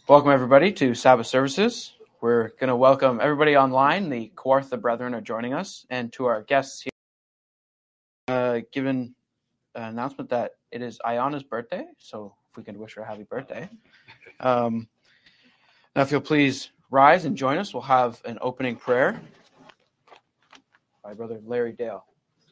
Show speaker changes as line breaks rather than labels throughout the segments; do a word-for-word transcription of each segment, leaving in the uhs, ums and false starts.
Welcome, everybody, to Sabbath services. We're going to welcome everybody online. The Kawartha Brethren are joining us, and to our guests here, uh, given an announcement that it is Ayana's birthday, so if we can wish her a happy birthday. Um, now, if you'll please rise and join us, we'll have an opening prayer by Brother Larry Dale.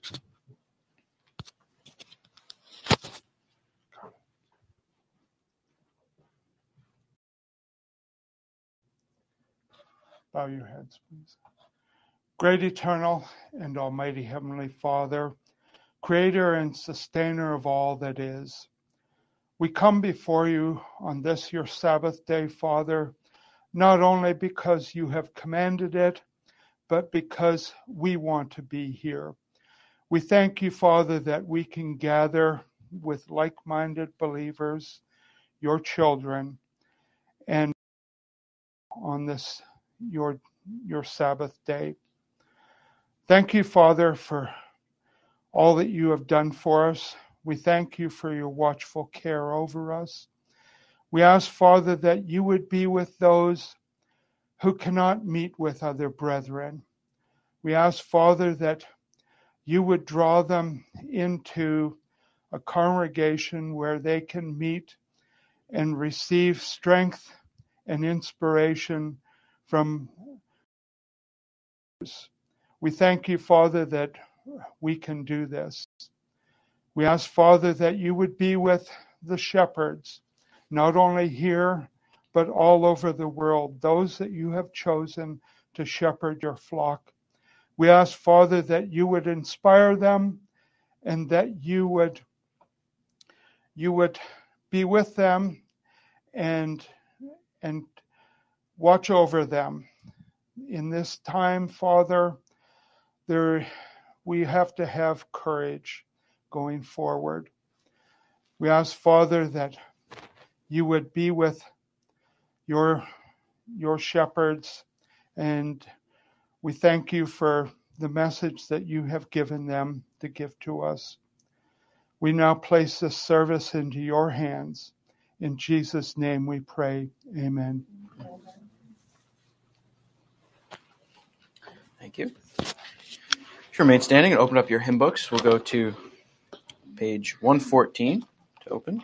Bow your heads, please. Great eternal and almighty Heavenly Father, creator and sustainer of all that is, we come before you on this your Sabbath day, Father, not only because you have commanded it, but because we want to be here. We thank you, Father, that we can gather with like-minded believers, your children, and on this your your Sabbath day. Thank you, Father, for all that you have done for us. We thank you for your watchful care over us. We ask, Father, that you would be with those who cannot meet with other brethren. We ask, Father, that you would draw them into a congregation where they can meet and receive strength and inspiration from others. We thank you, Father, that we can do this. We ask, Father, that you would be with the shepherds, not only here, but all over the world, those that you have chosen to shepherd your flock. We ask, Father, that you would inspire them and that you would, you would be with them and, and watch over them. In this time, Father, there we have to have courage going forward. We ask, Father, that you would be with your, your shepherds, and we thank you for the message that you have given them to give to us. We now place this service into your hands. In Jesus' name we pray. Amen.
Thank you. If you remain standing and open up your hymn books, we'll go to page one fourteen to open.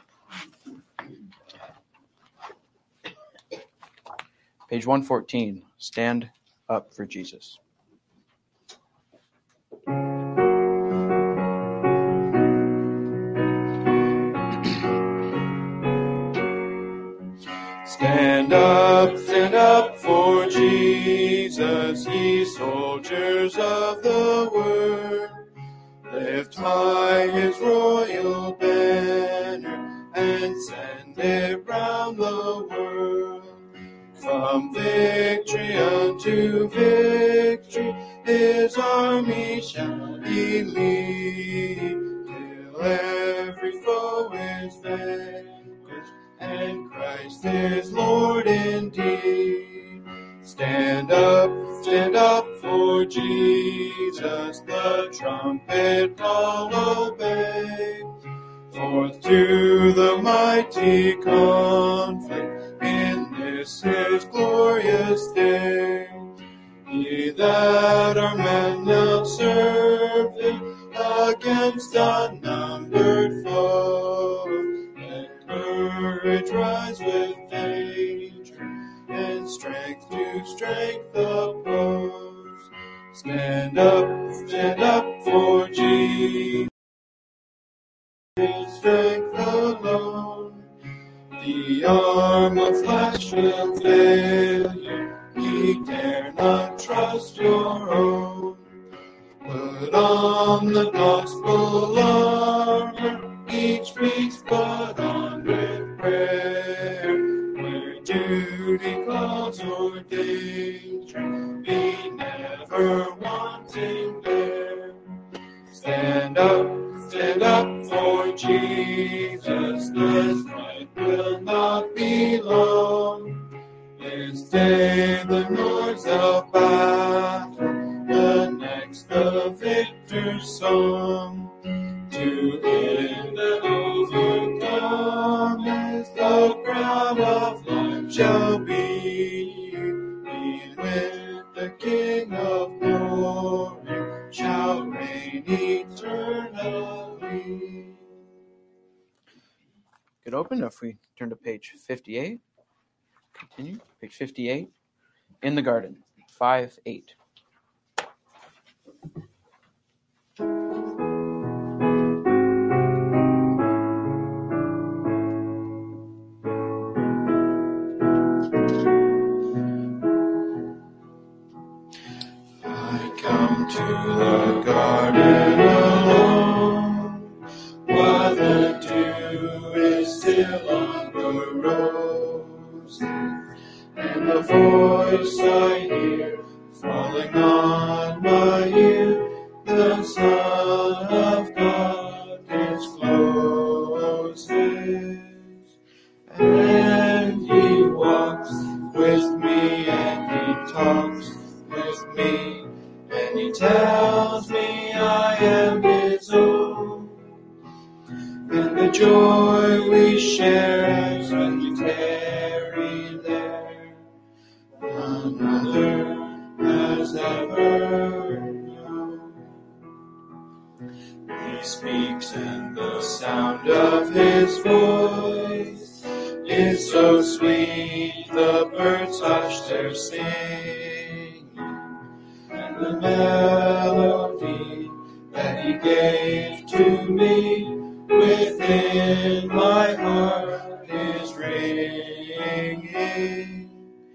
Page one fourteen, Stand Up for Jesus.
Stand up, stand up for Jesus, ye soldiers of the word. Lift high his royal banner and send it round the world. From victory unto victory, his army shall be lead, till every foe is vanquished, and Christ is Lord indeed. Stand up, stand up for Jesus, the trumpet call obey. Forth to the mighty conflict in this his glorious day. Ye that are men now serve him against unnumbered foes. Let courage rise with danger, and strength to strength oppose. Stand up, stand up for Jesus, his strength alone. The arm of flesh will fail you, ye dare not trust your own. Put on the gospel armor, each piece put on with prayer. Where duty calls or danger, be never wanting there. Stand up, stand up for Jesus, the strife will not be long. This day the noise of battle, the next the victor's song. To him that overcome is the crown of life shall be with the King of glory, shall reign eternally.
Good open. If we turn to page fifty-eight, continue. Page fifty-eight, In the Garden, five eight.
I come to the garden alone, while the dew is still on the roses, and the voice I hear falling on my ear, the Son of God discloses. And he walks with me, and he talks with me, and he tells me I am his own. And the joy we share as we tarry there, none other has ever known. He speaks, and the sound of his voice is so sweet, the birds hush their singing, and the melody that he gave to me within my heart is ringing.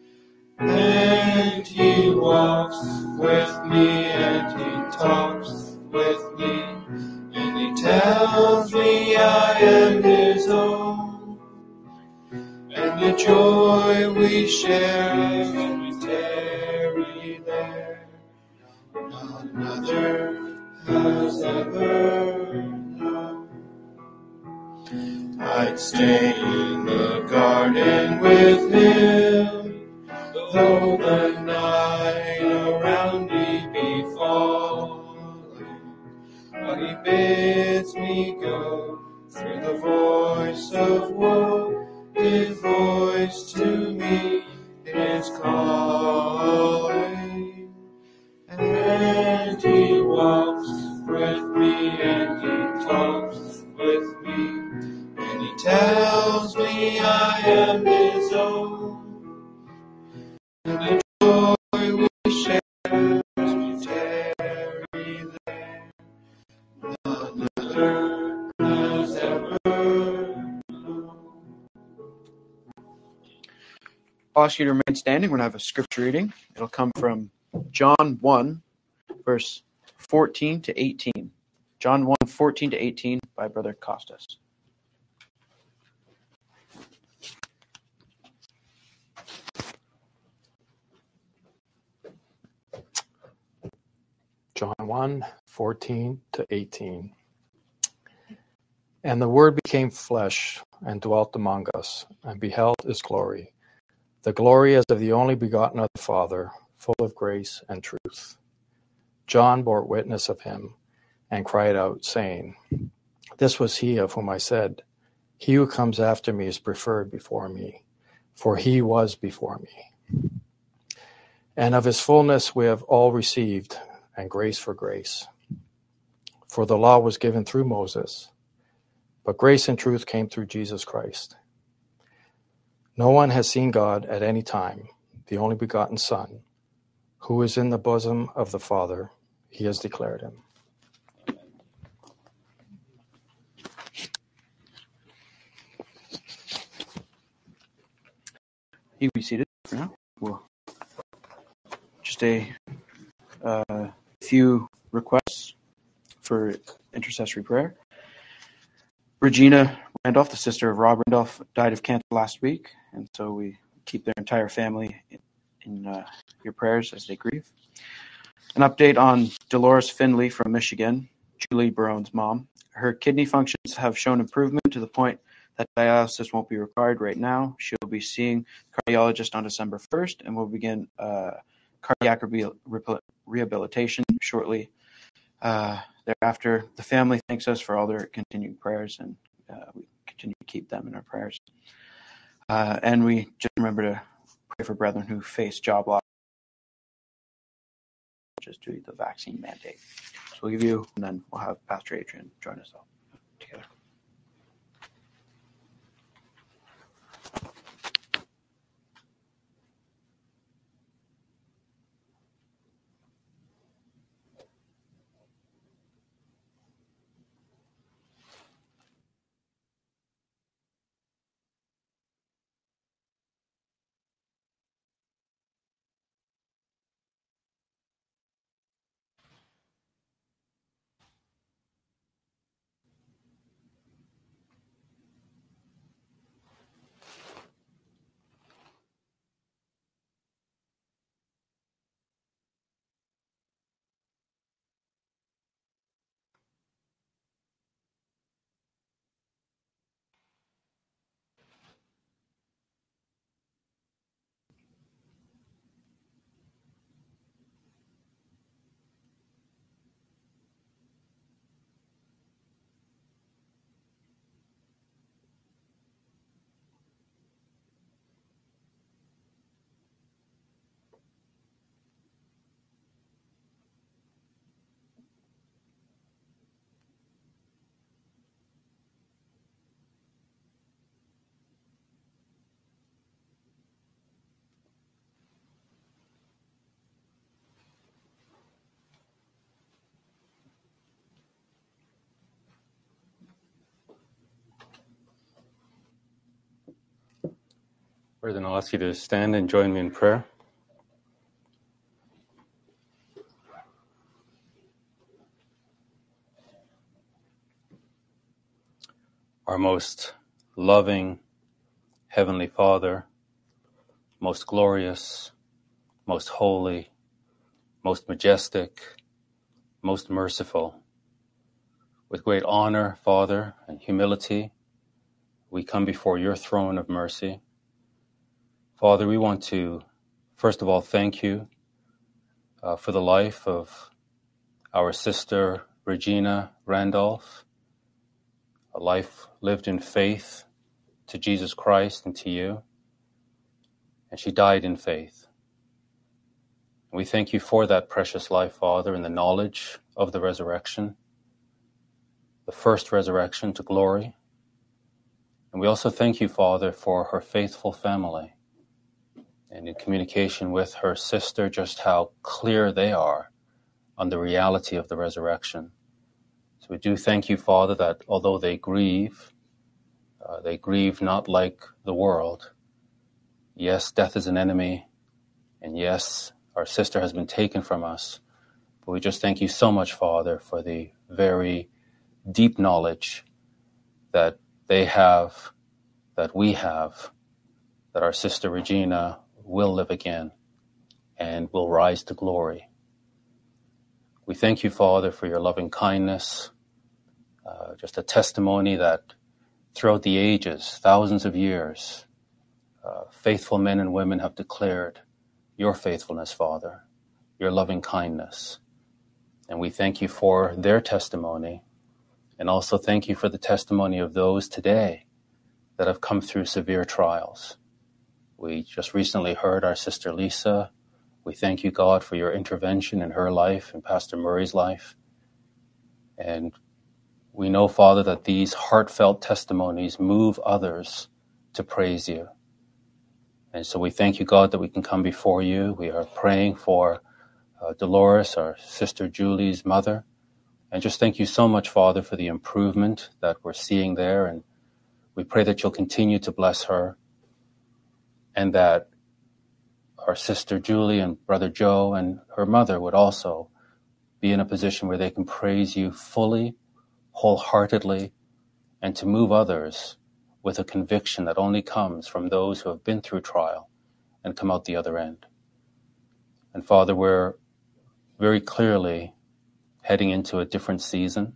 And he walks with me, and he talks with me, and he tells me I am his own. And the joy we share when we tarry there, none other has ever known. I'd stay in the garden with him, though the night around me be falling. But he bids me go through the voice of woe. His voice to me is calling, and he walks with me, and he talks with me, and he tells me I am his own. And the joy we share as we tarry there, none other has ever.
I'll ask you to remain standing. We're going to have a scripture reading. It'll come from John one, verse fourteen to eighteen. John one, fourteen to eighteen by Brother Costas.
John one, fourteen to eighteen. And the Word became flesh and dwelt among us, and beheld his glory, the glory as of the only begotten of the Father, full of grace and truth. John bore witness of him, and cried out, saying, This was he of whom I said, He who comes after me is preferred before me, for he was before me. And of his fullness we have all received, and grace for grace. For the law was given through Moses, but grace and truth came through Jesus Christ. No one has seen God at any time, the only begotten Son, who is in the bosom of the Father. He has declared him.
You can be seated for now. We'll just a uh, few requests for intercessory prayer. Regina Randolph, the sister of Rob Randolph, died of cancer last week, and so we keep their entire family in, in uh, your prayers as they grieve. An update on Dolores Finley from Michigan, Julie Barone's mom. Her kidney functions have shown improvement to the point that dialysis won't be required right now. She'll be seeing a cardiologist on December first, and will begin uh, cardiac re- re- rehabilitation shortly. Uh, thereafter, the family thanks us for all their continued prayers, and uh, we continue to keep them in our prayers. Uh, and we just remember to pray for brethren who face job loss just due to the vaccine mandate. So we'll give you, and then we'll have Pastor Adrian join us all together.
Brethren, I'll ask you to stand and join me in prayer. Our most loving Heavenly Father, most glorious, most holy, most majestic, most merciful, with great honor, Father, and humility, we come before your throne of mercy. Father, we want to, first of all, thank you uh, for the life of our sister, Regina Randolph, a life lived in faith to Jesus Christ and to you, and she died in faith. And we thank you for that precious life, Father, and the knowledge of the resurrection, the first resurrection to glory. And we also thank you, Father, for her faithful family, and in communication with her sister, just how clear they are on the reality of the resurrection. So we do thank you, Father, that although they grieve, uh, they grieve not like the world. Yes, death is an enemy, and yes, our sister has been taken from us, but we just thank you so much, Father, for the very deep knowledge that they have, that we have, that our sister Regina will live again and will rise to glory. We thank you, Father, for your loving kindness, uh, just a testimony that throughout the ages, thousands of years, uh, faithful men and women have declared your faithfulness, Father, your loving kindness. And we thank you for their testimony, and also thank you for the testimony of those today that have come through severe trials. We just recently heard our sister Lisa. We thank you, God, for your intervention in her life and Pastor Murray's life. And we know, Father, that these heartfelt testimonies move others to praise you. And so we thank you, God, that we can come before you. We are praying for uh, Dolores, our sister Julie's mother. And just thank you so much, Father, for the improvement that we're seeing there. And we pray that you'll continue to bless her, and that our sister Julie and brother Joe and her mother would also be in a position where they can praise you fully, wholeheartedly, and to move others with a conviction that only comes from those who have been through trial and come out the other end. And Father, we're very clearly heading into a different season,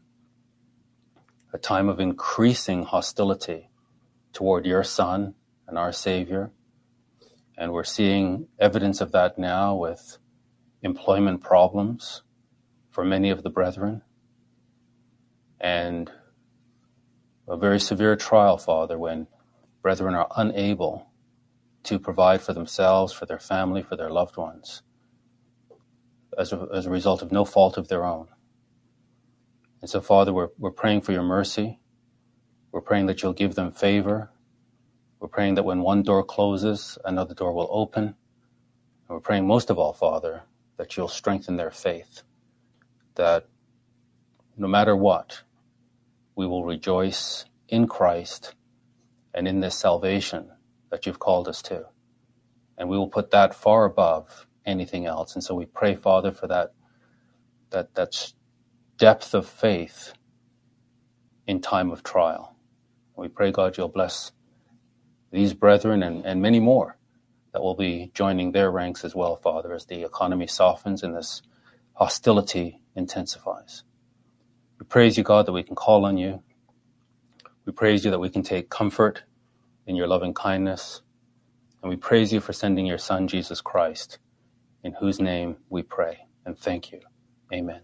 a time of increasing hostility toward your Son and our Savior. And we're seeing evidence of that now with employment problems for many of the brethren, and a very severe trial, Father, when brethren are unable to provide for themselves, for their family, for their loved ones, as a, as a result of no fault of their own. And so, Father, we're, we're praying for your mercy. We're praying that you'll give them favor. We're praying that when one door closes, another door will open. And we're praying most of all, Father, that you'll strengthen their faith, that no matter what, we will rejoice in Christ and in this salvation that you've called us to. And we will put that far above anything else. And so we pray, Father, for that, that, that depth of faith in time of trial. We pray, God, you'll bless these brethren and, and many more that will be joining their ranks as well, Father, as the economy softens and this hostility intensifies. We praise you, God, that we can call on you. We praise you that we can take comfort in your loving kindness. And we praise you for sending your Son, Jesus Christ, in whose name we pray and thank you. Amen.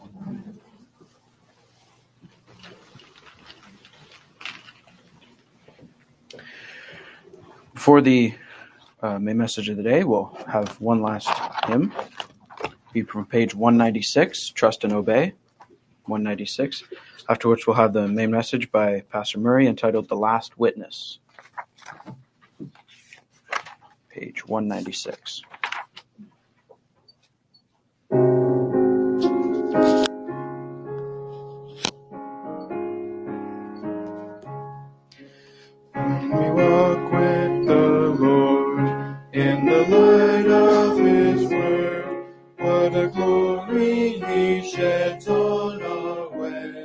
For the uh, main message of the day, we'll have one last hymn. Be from page one ninety-six, Trust and Obey, one ninety-six. After which we'll have the main message by Pastor Murray entitled The Last Witness. Page one ninety-six.
When we walk with the Lord in the light of his word, what a glory he sheds on our way.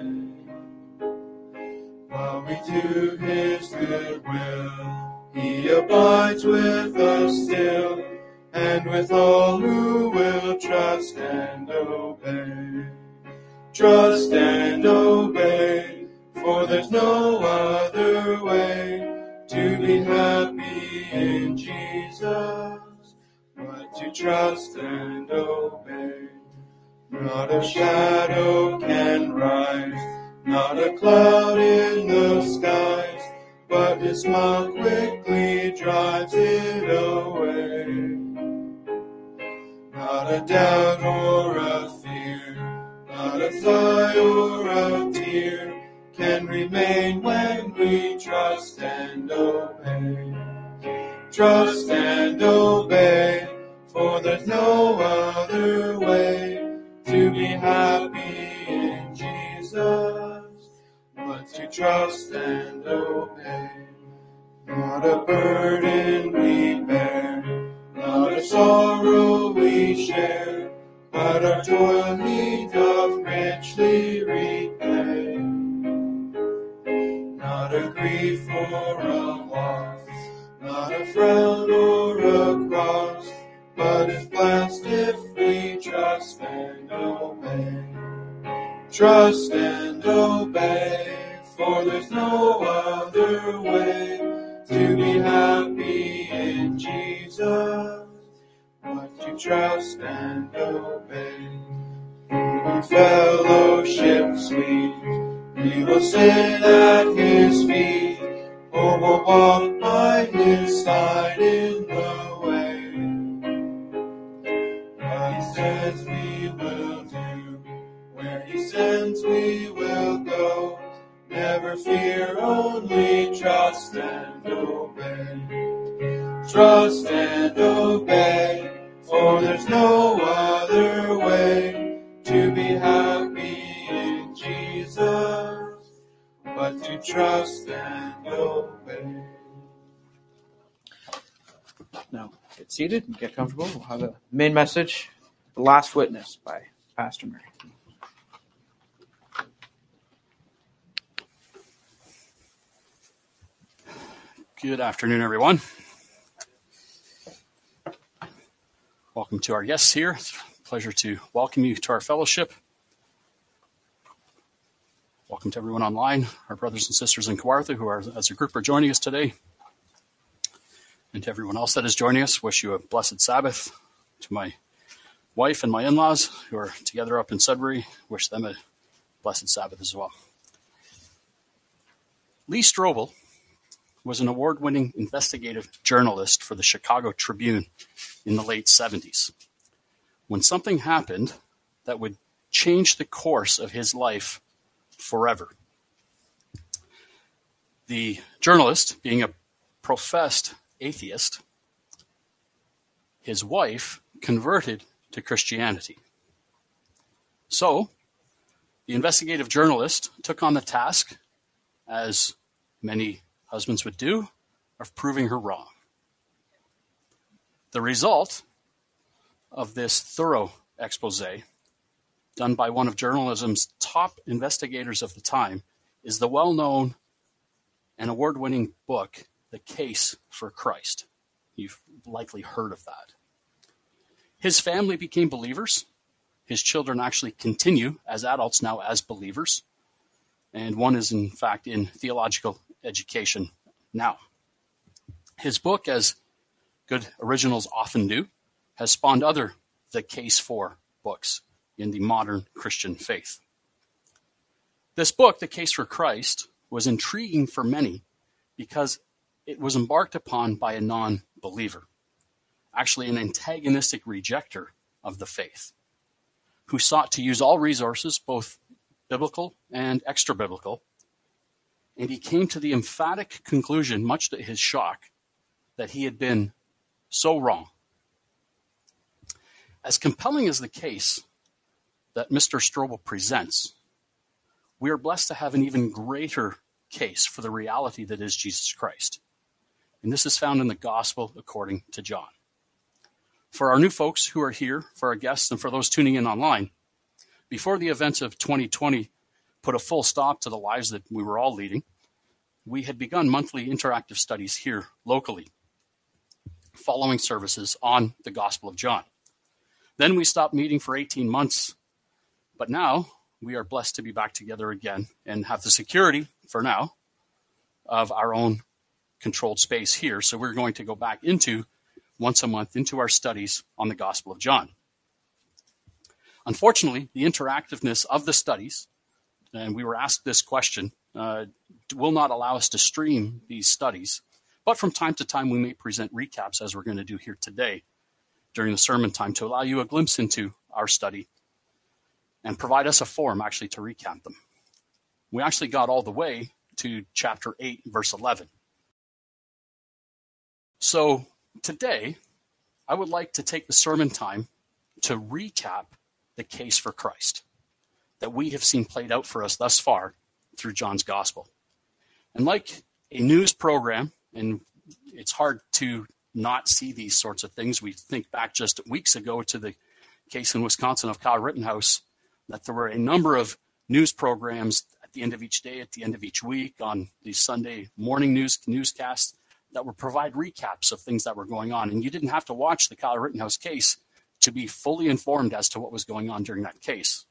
While we do his good will, he abides with us still, and with all who will trust and obey. Trust and obey, for there's no other way to be happy in Jesus but to trust and obey. Not a shadow can rise, not a cloud in the skies, but his smile quickly drives it away. Not a doubt or a fear, not a sigh or a tear can remain when we trust and obey. Trust and obey, for there's no other way to be happy in Jesus but to trust and obey. Not a burden we bear, not a sorrow we share, but our toil he doth richly repay. Not a grief or a loss, not a frown or a cross, but is blessed if we trust and obey. Trust and obey, for there's no other way to be happy in Jesus but to trust and obey. In fellowship sweet, we will sit at his feet, or will walk by his side in the way. What he says we will do, where he sends we will go. Never fear, only trust and obey. Trust and obey, for there's no other way to be happy in Jesus but to trust and obey.
Now, get seated and get comfortable. We'll have a main message, The Last Witness by Pastor Murray.
Good afternoon, everyone. Welcome to our guests here. It's a pleasure to welcome you to our fellowship. Welcome to everyone online, our brothers and sisters in Kawartha who are, as a group, are joining us today. And to everyone else that is joining us, wish you a blessed Sabbath. To my wife and my in-laws who are together up in Sudbury, wish them a blessed Sabbath as well. Lee Strobel was an award-winning investigative journalist for the Chicago Tribune in the late seventies. When something happened that would change the course of his life forever. The journalist, being a professed atheist, his wife converted to Christianity. So, the investigative journalist took on the task, as many husbands would do, of proving her wrong. The result of this thorough expose, done by one of journalism's top investigators of the time, is the well-known and award-winning book, The Case for Christ. You've likely heard of that. His family became believers. His children actually continue as adults now as believers. And one is, in fact, in theological education now. His book, as good originals often do, has spawned other The Case For books in the modern Christian faith. This book, The Case for Christ, was intriguing for many because it was embarked upon by a non-believer, actually an antagonistic rejecter of the faith, who sought to use all resources, both biblical and extra-biblical, and he came to the emphatic conclusion, much to his shock, that he had been so wrong. As compelling as the case that Mister Strobel presents, we are blessed to have an even greater case for the reality that is Jesus Christ. And this is found in the Gospel according to John. For our new folks who are here, for our guests, and for those tuning in online, before the events of twenty twenty put a full stop to the lives that we were all leading, we had begun monthly interactive studies here locally, following services on the Gospel of John. Then we stopped meeting for eighteen months, but now we are blessed to be back together again and have the security, for now, of our own controlled space here. So we're going to go back into once a month into our studies on the Gospel of John. Unfortunately, the interactiveness of the studies, and we were asked this question, uh, will not allow us to stream these studies, but from time to time we may present recaps, as we're going to do here today during the sermon time, to allow you a glimpse into our study and provide us a forum actually to recap them. We actually got all the way to chapter eight, verse eleven. So today, I would like to take the sermon time to recap the case for Christ that we have seen played out for us thus far through John's Gospel. And like a news program, and it's hard to not see these sorts of things. We think back just weeks ago to the case in Wisconsin of Kyle Rittenhouse, that there were a number of news programs at the end of each day, at the end of each week, on these Sunday morning news newscasts that would provide recaps of things that were going on. And you didn't have to watch the Kyle Rittenhouse case to be fully informed as to what was going on during that case.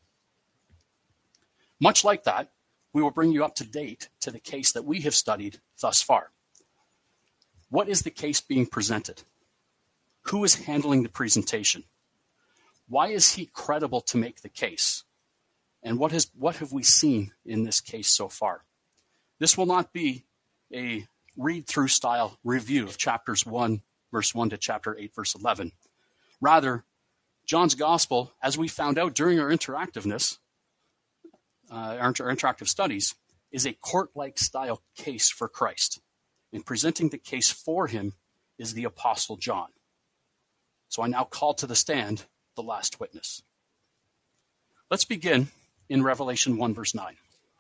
Much like that, we will bring you up to date to the case that we have studied thus far. What is the case being presented? Who is handling the presentation? Why is he credible to make the case? And what has what have we seen in this case so far? This will not be a read-through style review of chapters one, verse one to chapter eight, verse eleven. Rather, John's Gospel, as we found out during our interactiveness, uh, our, our interactive studies, is a court-like style case for Christ. And presenting the case for him is the Apostle John. So I now call to the stand the last witness. Let's begin in Revelation one, verse nine.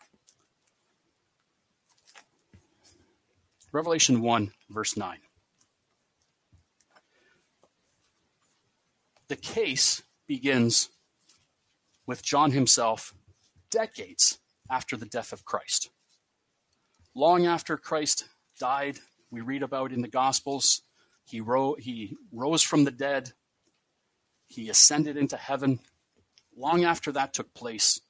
Revelation one, verse nine. The case begins with John himself decades after the death of Christ. Long after Christ died, we read about in the Gospels, he, ro- he rose from the dead, he ascended into heaven. Long after that took place,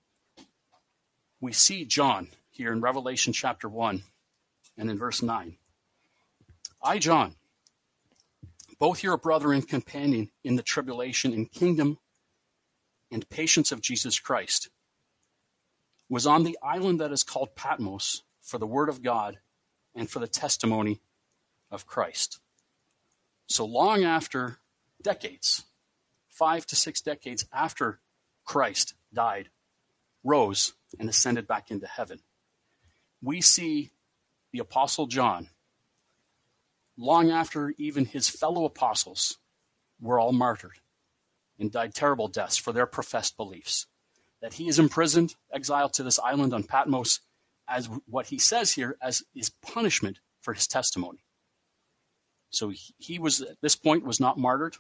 we see John here in Revelation chapter one and in verse nine. I, John, both your brother and companion in the tribulation and kingdom and patience of Jesus Christ, was on the island that is called Patmos for the word of God and for the testimony of Christ. So long after, decades, five to six decades after Christ died, rose, and ascended back into heaven, we see the Apostle John, long after even his fellow apostles were all martyred and died terrible deaths for their professed beliefs, that he is imprisoned, exiled to this island on Patmos, as what he says here as is punishment for his testimony. So he, he was, at this point, was not martyred.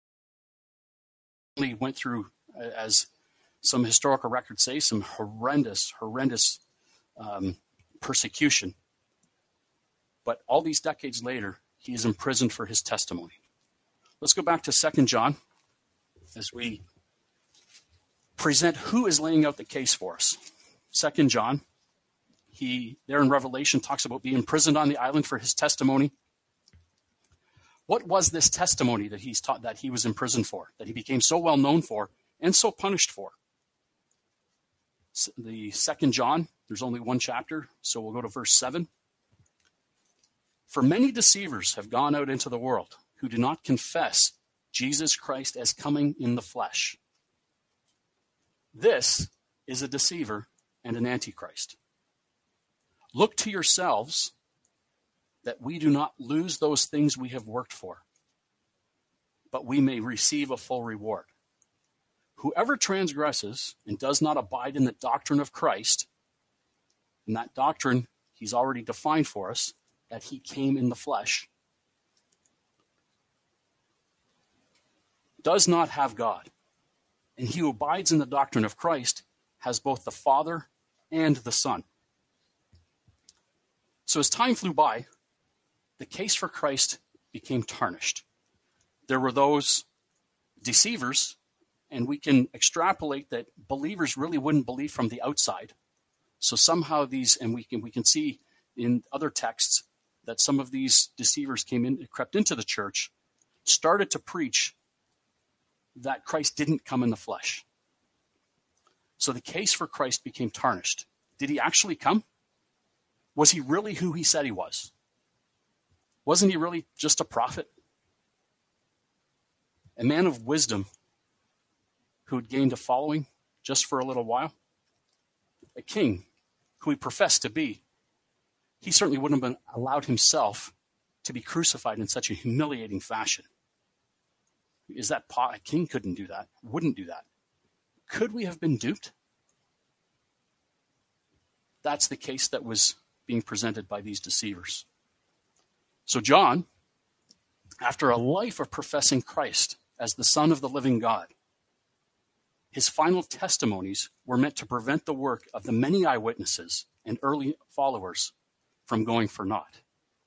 He went through, as some historical records say, some horrendous, horrendous um, persecution. But all these decades later, he is imprisoned for his testimony. Let's go back to Second John as we present who is laying out the case for us. Second John, he there in Revelation talks about being imprisoned on the island for his testimony. What was this testimony that he's taught that he was imprisoned for, that he became so well known for and so punished for? The Second John, there's only one chapter, so we'll go to verse seven. For many deceivers have gone out into the world who do not confess Jesus Christ as coming in the flesh. This is a deceiver and an antichrist. Look to yourselves that we do not lose those things we have worked for, but we may receive a full reward. Whoever transgresses and does not abide in the doctrine of Christ, and that doctrine he's already defined for us, that he came in the flesh, does not have God. And he who abides in the doctrine of Christ has both the Father and the Son. So as time flew by, the case for Christ became tarnished. There were those deceivers, and we can extrapolate that believers really wouldn't believe from the outside. So somehow these, and we can we can see in other texts that some of these deceivers came in, crept into the church, started to preach that Christ didn't come in the flesh. So the case for Christ became tarnished. Did he actually come? Was he really who he said he was? Wasn't he really just a prophet? A man of wisdom who had gained a following just for a little while? A king who he professed to be. He certainly wouldn't have been allowed himself to be crucified in such a humiliating fashion. Is that po- a king couldn't do that, wouldn't do that. Could we have been duped? That's the case that was being presented by these deceivers. So John, after a life of professing Christ as the Son of the living God, his final testimonies were meant to prevent the work of the many eyewitnesses and early followers from going for naught.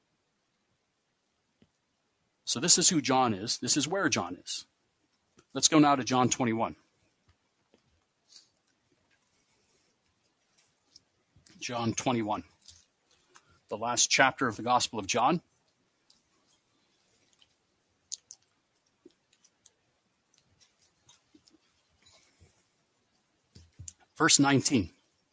So this is who John is. This is where John is. Let's go now to John twenty-one. John twenty-one, the last chapter of the Gospel of John. Verse nineteen.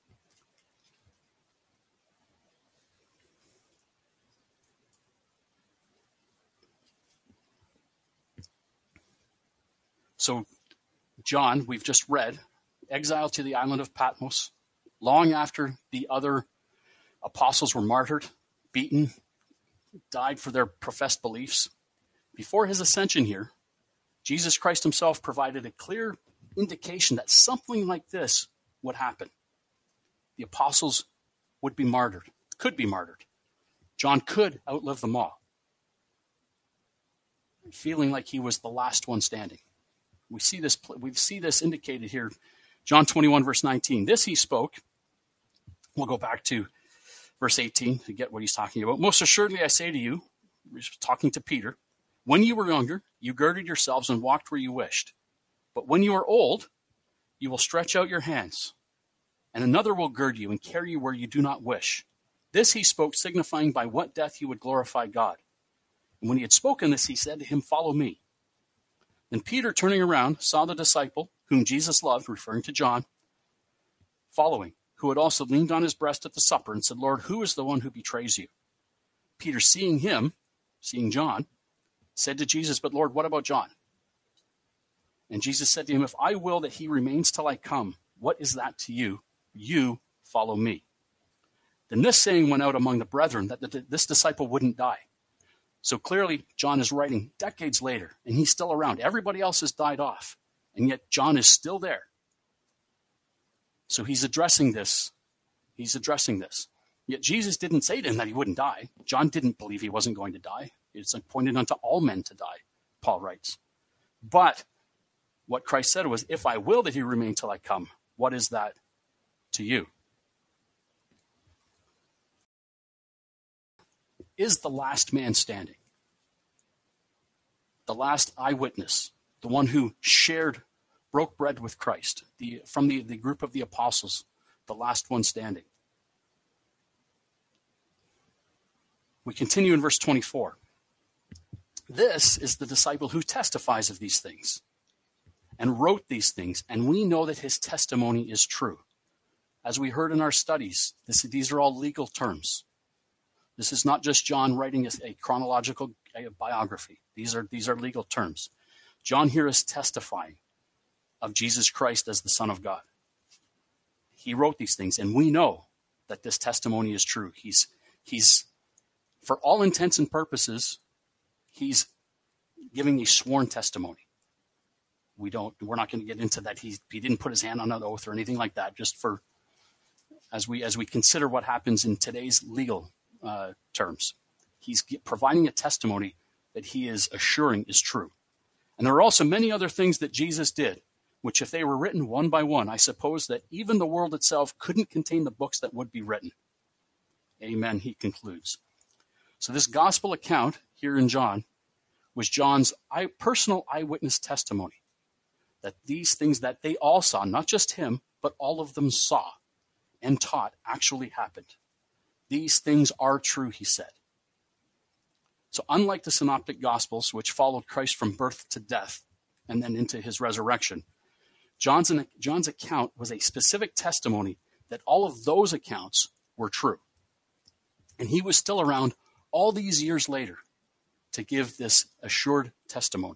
So John, we've just read, exiled to the island of Patmos, long after the other apostles were martyred, beaten, died for their professed beliefs. Before his ascension here, Jesus Christ himself provided a clear indication that something like this would happen. The apostles would be martyred, could be martyred. John could outlive them all, feeling like he was the last one standing. We see this, we see this indicated here. John twenty-one, verse nineteen. This he spoke. We'll go back to verse eighteen to get what he's talking about. Most assuredly I say to you, he's talking to Peter, when you were younger, you girded yourselves and walked where you wished. But when you are old, you will stretch out your hands, and another will gird you and carry you where you do not wish. This he spoke, signifying by what death he would glorify God. And when he had spoken this, he said to him, follow me. Then Peter, turning around, saw the disciple, whom Jesus loved, referring to John, following, who had also leaned on his breast at the supper and said, Lord, who is the one who betrays you? Peter, seeing him, seeing John, said to Jesus, "But Lord, what about John?" And Jesus said to him, "If I will that he remains till I come, what is that to you? You follow me." Then this saying went out among the brethren that the, this disciple wouldn't die. So clearly, John is writing decades later, and he's still around. Everybody else has died off, and yet John is still there. So he's addressing this. He's addressing this. Yet Jesus didn't say to him that he wouldn't die. John didn't believe he wasn't going to die. It's appointed unto all men to die, Paul writes. But what Christ said was, "If I will that he remain till I come, what is that to you?" Is the last man standing, the last eyewitness, the one who shared, broke bread with Christ, the, from the, the group of the apostles, the last one standing. We continue in verse twenty-four. This is the disciple who testifies of these things and wrote these things, and we know that his testimony is true. As we heard in our studies, this, these are all legal terms. This is not just John writing a, a chronological a biography. These are, these are legal terms. John here is testifying of Jesus Christ as the Son of God. He wrote these things, and we know that this testimony is true. He's, he's, for all intents and purposes, he's giving a sworn testimony. We don't, we're not going to get into that. He, he didn't put his hand on an oath or anything like that, just for, as we, as we consider what happens in today's legal uh, terms. He's providing a testimony that he is assuring is true. And there are also many other things that Jesus did, which if they were written one by one, I suppose that even the world itself couldn't contain the books that would be written. Amen, he concludes. So this gospel account here in John was John's eye, personal eyewitness testimony that these things that they all saw, not just him, but all of them saw and taught actually happened. These things are true, he said. So unlike the synoptic gospels, which followed Christ from birth to death and then into his resurrection, John's, John's account was a specific testimony that all of those accounts were true. And he was still around all these years later to give this assured testimony.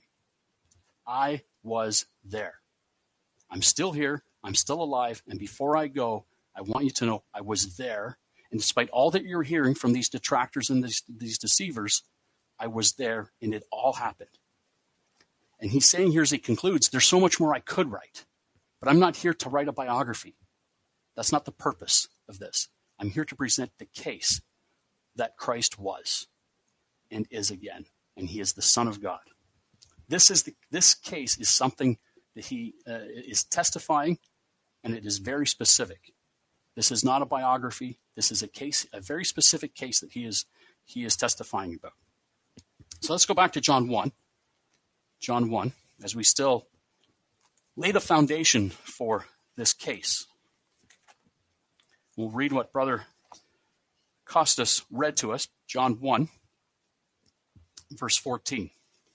I was there. I'm still here. I'm still alive. And before I go, I want you to know I was there. And despite all that you're hearing from these detractors and these, these deceivers, I was there and it all happened. And he's saying here as he concludes, there's so much more I could write, but I'm not here to write a biography. That's not the purpose of this. I'm here to present the case that Christ was and is again, and he is the Son of God. This is the, this case is something that he uh, is testifying, and it is very specific. This is not a biography. This is a case, a very specific case that he is he is testifying about. So let's go back to John one. John one, as we still lay the foundation for this case. We'll read what Brother Costas read to us, John one, verse fourteen.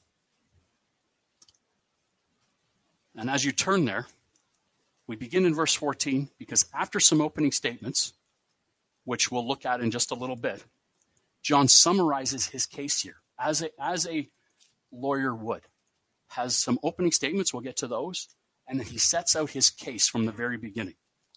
And as you turn there, we begin in verse fourteen because after some opening statements, which we'll look at in just a little bit, John summarizes his case here as a, as a lawyer would. Has some opening statements, we'll get to those, and then he sets out his case from the very beginning.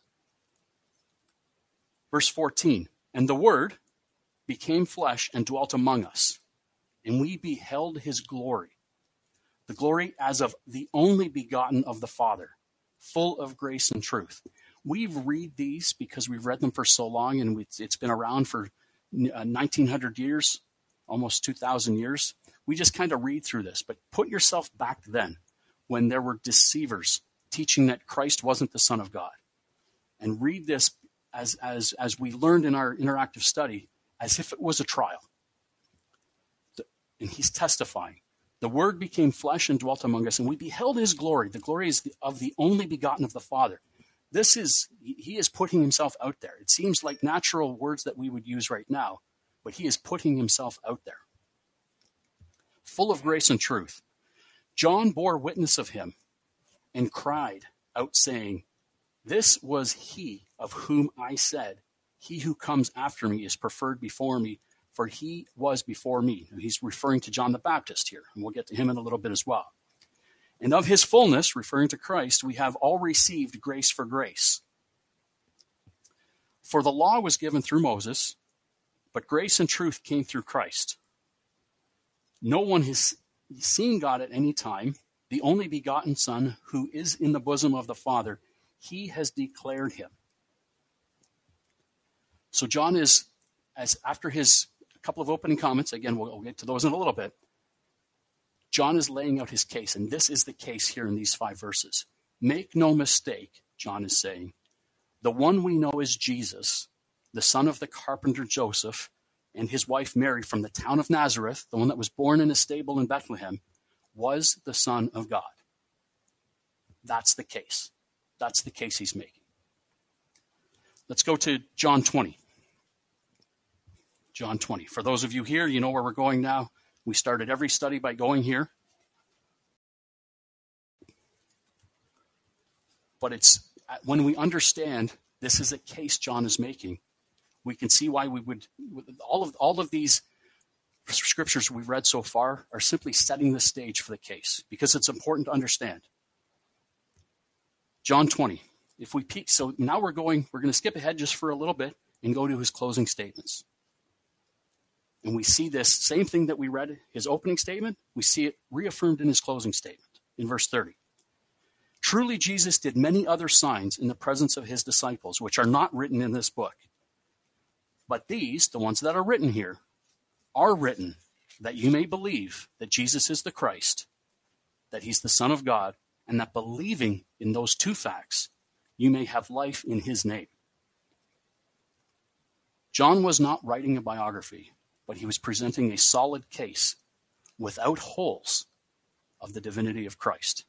Verse fourteen, and the Word became flesh and dwelt among us, and we beheld his glory, the glory as of the only begotten of the Father, full of grace and truth. We've read these because we've read them for so long, and we, it's been around for uh, nineteen hundred years, almost two thousand years. We just kind of read through this, but put yourself back then when there were deceivers teaching that Christ wasn't the Son of God, and read this as, as, as we learned in our interactive study, as if it was a trial. And he's testifying. The Word became flesh and dwelt among us, and we beheld his glory. The glory is of the only begotten of the Father. This is, he is putting himself out there. It seems like natural words that we would use right now, but he is putting himself out there. Full of grace and truth. John bore witness of him and cried out, saying, this was he of whom I said, he who comes after me is preferred before me, for he was before me. And he's referring to John the Baptist here, and we'll get to him in a little bit as well. And of his fullness, referring to Christ, we have all received grace for grace. For the law was given through Moses, but grace and truth came through Christ. No one has seen God at any time. The only begotten Son, who is in the bosom of the Father, he has declared him. So John is, as after his couple of opening comments, again, we'll, we'll get to those in a little bit, John is laying out his case, and this is the case here in these five verses. Make no mistake, John is saying, the one we know is Jesus, the son of the carpenter Joseph, and his wife Mary from the town of Nazareth, the one that was born in a stable in Bethlehem, was the Son of God. That's the case. That's the case he's making. Let's go to John twenty. John twenty. For those of you here, you know where we're going now. We started every study by going here. But it's when we understand this is a case John is making, we can see why we would, all of all of these scriptures we've read so far are simply setting the stage for the case, because it's important to understand. John twenty. If we peek, so now we're going, we're going to skip ahead just for a little bit and go to his closing statements. And we see this same thing that we read, his opening statement, we see it reaffirmed in his closing statement in verse thirty. Truly Jesus did many other signs in the presence of his disciples, which are not written in this book. But these, the ones that are written here, are written that you may believe that Jesus is the Christ, that he's the Son of God, and that believing in those two facts, you may have life in his name. John was not writing a biography, but he was presenting a solid case without holes of the divinity of Christ.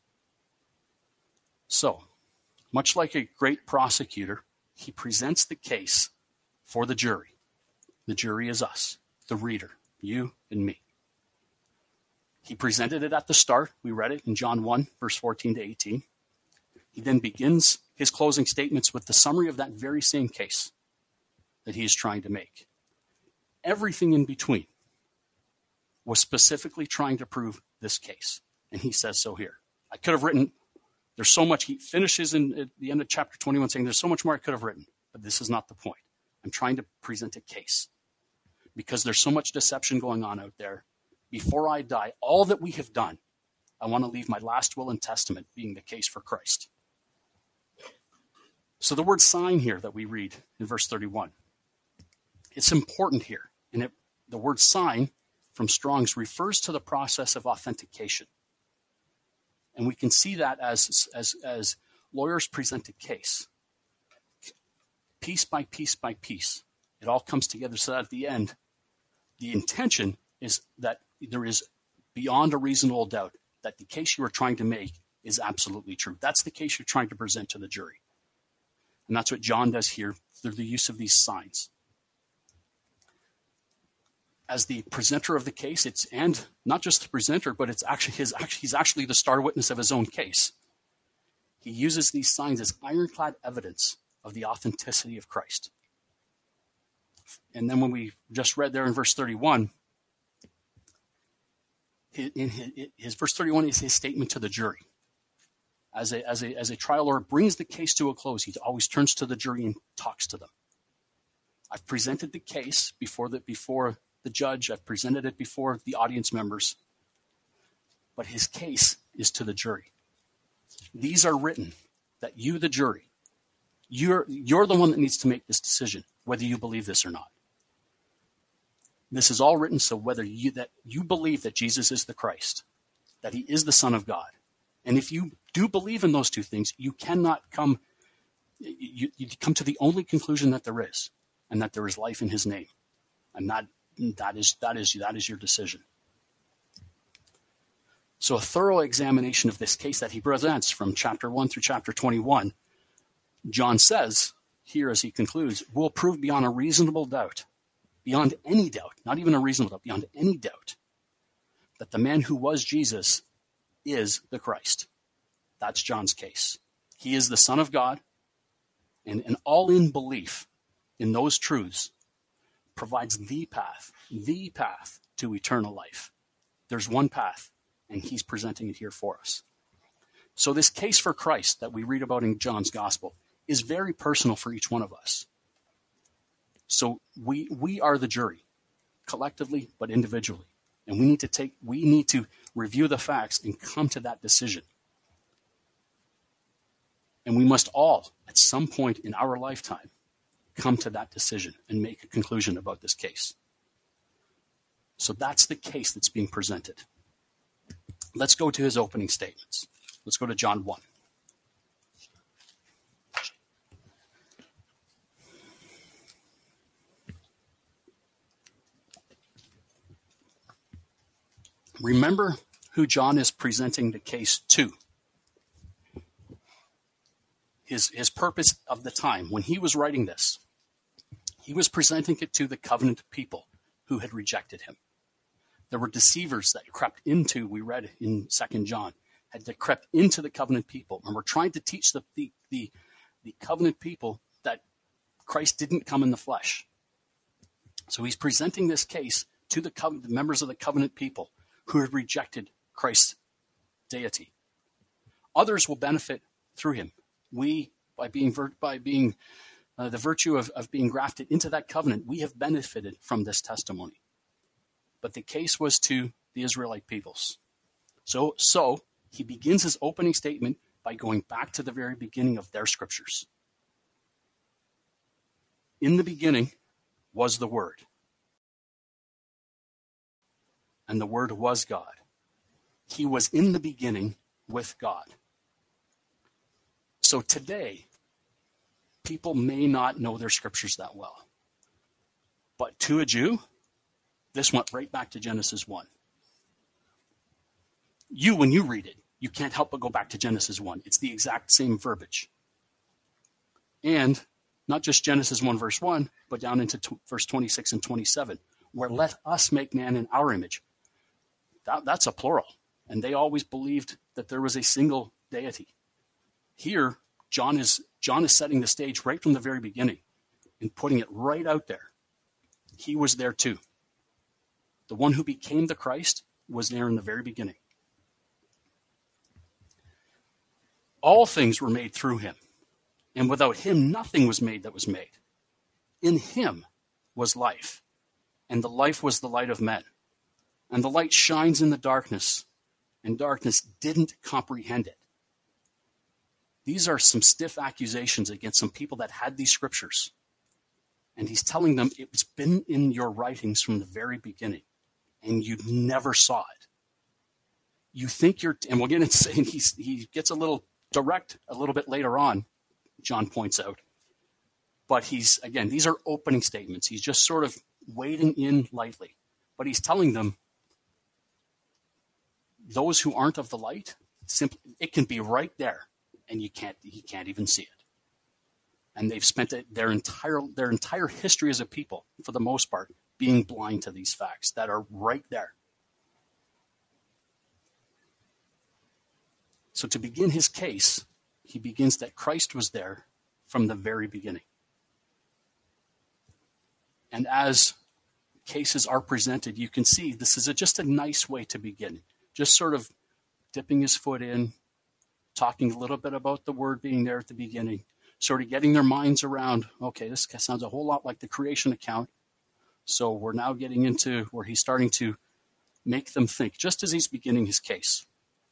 So, much like a great prosecutor, he presents the case for the jury. The jury is us, the reader, you and me. He presented it at the start. We read it in John one, verse fourteen to eighteen. He then begins his closing statements with the summary of that very same case that he is trying to make. Everything in between was specifically trying to prove this case. And he says so here. I could have written, there's so much, he finishes in at the end of chapter twenty-one saying there's so much more I could have written, but this is not the point. I'm trying to present a case because there's so much deception going on out there. Before I die, all that we have done, I want to leave my last will and testament being the case for Christ. So the word sign here that we read in verse thirty-one, it's important here. And it, the word sign from Strong's refers to the process of authentication. And we can see that as, as, as lawyers present a case. Piece by piece by piece. It all comes together so that at the end, the intention is that there is beyond a reasonable doubt that the case you are trying to make is absolutely true. That's the case you're trying to present to the jury. And that's what John does here through the use of these signs. As the presenter of the case, it's and not just the presenter, but it's actually his actually he's actually the star witness of his own case. He uses these signs as ironclad evidence of the authenticity of Christ. And then when we just read there in verse thirty-one, in his, his verse thirty-one is his statement to the jury. As a, as a, as a trial lawyer brings the case to a close, he always turns to the jury and talks to them. I've presented the case before the, before the judge. I've presented it before the audience members. But his case is to the jury. These are written that you, the jury, you're, you're the one that needs to make this decision, whether you believe this or not. This is all written so whether you, that you believe that Jesus is the Christ, that he is the Son of God. And if you do believe in those two things, you cannot come, you, you come to the only conclusion that there is, and that there is life in his name. And that, that is, that is, that is your decision. So a thorough examination of this case that he presents from chapter one through chapter twenty-one, John says here as he concludes, will prove beyond a reasonable doubt, beyond any doubt, not even a reasonable doubt, beyond any doubt, that the man who was Jesus is the Christ. That's John's case. He is the Son of God, and an all-in belief in those truths provides the path, the path to eternal life. There's one path, and he's presenting it here for us. So this case for Christ that we read about in John's gospel is very personal for each one of us. So we we are the jury, collectively but individually. And we need to take we need to review the facts and come to that decision. And we must all, at some point in our lifetime, come to that decision and make a conclusion about this case. So that's the case that's being presented. Let's go to his opening statements. Let's go to John one. Remember who John is presenting the case to. His, his purpose of the time, when he was writing this, he was presenting it to the covenant people who had rejected him. There were deceivers that crept into, we read in Second John, had they crept into the covenant people and were trying to teach the, the, the, the covenant people that Christ didn't come in the flesh. So he's presenting this case to the, covenant, the members of the covenant people who had rejected Christ's deity. Others will benefit through him. We, by being by being uh, the virtue of, of being grafted into that covenant, we have benefited from this testimony. But the case was to the Israelite peoples. So, so he begins his opening statement by going back to the very beginning of their scriptures. In the beginning was the Word, and the Word was God. He was in the beginning with God. So today, people may not know their scriptures that well. But to a Jew, this went right back to Genesis one. You, when you read it, you can't help but go back to Genesis one. It's the exact same verbiage. And not just Genesis one verse one, but down into t- verse twenty-six and twenty-seven, where let us make man in our image. That, that's a plural. And they always believed that there was a single deity. Here, John is John is setting the stage right from the very beginning and putting it right out there. He was there too. The one who became the Christ was there in the very beginning. All things were made through him, and without him nothing was made that was made. In him was life, and the life was the light of men. And the light shines in the darkness, and darkness didn't comprehend it. These are some stiff accusations against some people that had these scriptures. And he's telling them it's been in your writings from the very beginning, and you never saw it. You think you're, and we'll get into saying he's, he gets a little direct a little bit later on, John points out. But he's, again, these are opening statements. He's just sort of wading in lightly. But he's telling them, those who aren't of the light, simply, it can be right there, and you can't, you can't even see it. And they've spent their entire their entire history as a people, for the most part, being blind to these facts that are right there. So to begin his case, he begins that Christ was there from the very beginning. And as cases are presented, you can see this is a, just a nice way to begin. Just sort of dipping his foot in, talking a little bit about the Word being there at the beginning, sort of getting their minds around, okay, this sounds a whole lot like the creation account. So we're now getting into where he's starting to make them think, just as he's beginning his case.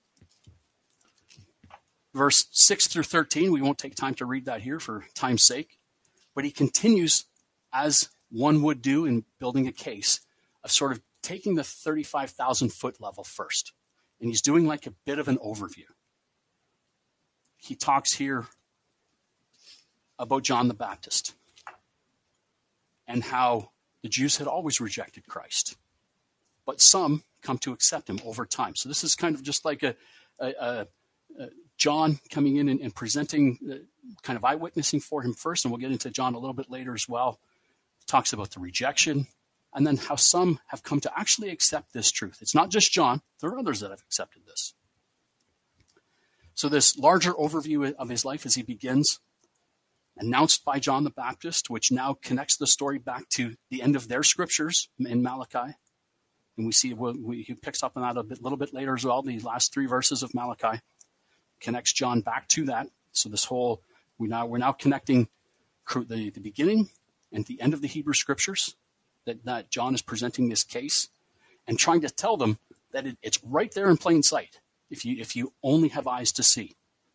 Verse six through thirteen, we won't take time to read that here for time's sake, but he continues as one would do in building a case of sort of taking the thirty-five thousand foot level first. And he's doing like a bit of an overview. He talks here about John the Baptist and how the Jews had always rejected Christ, but some come to accept him over time. So this is kind of just like a, a, a, a John coming in and, and presenting, uh, kind of eyewitnessing for him first, and we'll get into John a little bit later as well. Talks about the rejection, and then how some have come to actually accept this truth. It's not just John. There are others that have accepted this. So this larger overview of his life as he begins, announced by John the Baptist, which now connects the story back to the end of their scriptures in Malachi. And we see we, he picks up on that a bit, little bit later as well. The last three verses of Malachi connects John back to that. So this whole, we now, we're now connecting the, the beginning and the end of the Hebrew scriptures, that, that John is presenting this case and trying to tell them that it, it's right there in plain sight if you, if you only have eyes to see.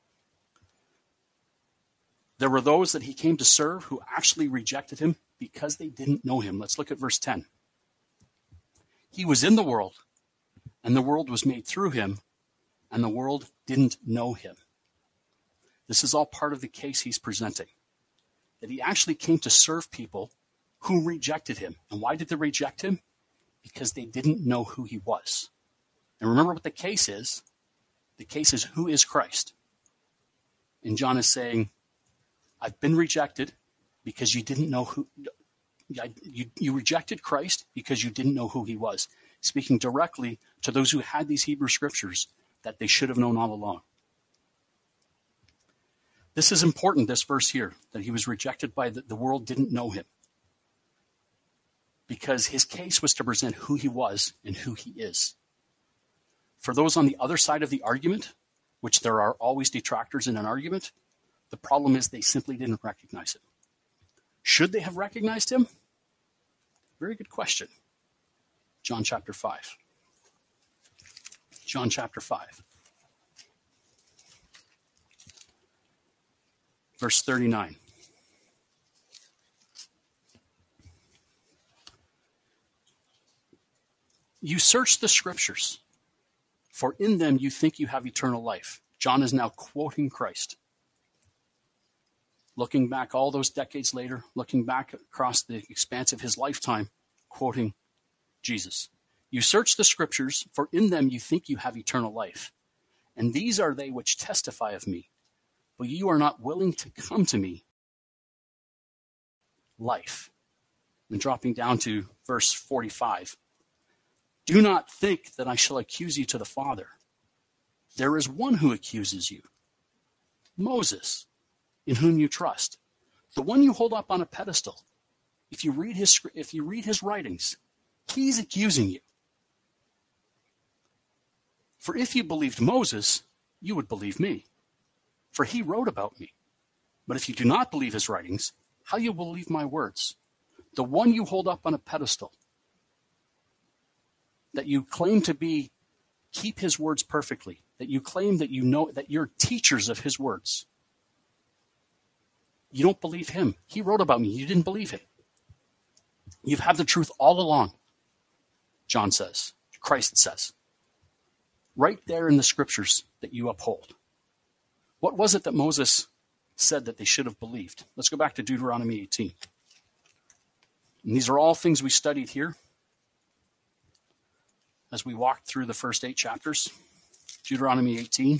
There were those that he came to serve who actually rejected him because they didn't know him. Let's look at verse ten. He was in the world, and the world was made through him, and the world didn't know him. This is all part of the case he's presenting, that he actually came to serve people who rejected him. And why did they reject him? Because they didn't know who he was. And remember what the case is. The case is, who is Christ? And John is saying, I've been rejected because you didn't know who, you, you rejected Christ because you didn't know who he was. Speaking directly to those who had these Hebrew scriptures that they should have known all along. This is important, this verse here, that he was rejected by the, the world didn't know him. Because his case was to present who he was and who he is. For those on the other side of the argument, which there are always detractors in an argument, the problem is they simply didn't recognize him. Should they have recognized him? Very good question. John chapter five. John chapter five. Verse thirty-nine. You search the scriptures, for in them you think you have eternal life. John is now quoting Christ. Looking back all those decades later, looking back across the expanse of his lifetime, quoting Jesus. You search the scriptures, for in them you think you have eternal life. And these are they which testify of me. But you are not willing to come to me. Life. And dropping down to verse forty-five. Do not think that I shall accuse you to the Father. There is one who accuses you. Moses, in whom you trust. The one you hold up on a pedestal. If you read his, if you read his writings, he's accusing you. For if you believed Moses, you would believe me. For he wrote about me. But if you do not believe his writings, how you believe my words? The one you hold up on a pedestal, that you claim to be, keep his words perfectly, that you claim that you know, that you're teachers of his words. You don't believe him. He wrote about me. You didn't believe him. You've had the truth all along, John says, Christ says. Right there in the scriptures that you uphold. What was it that Moses said that they should have believed? Let's go back to Deuteronomy eighteen. And these are all things we studied here as we walked through the first eight chapters. Deuteronomy eighteen.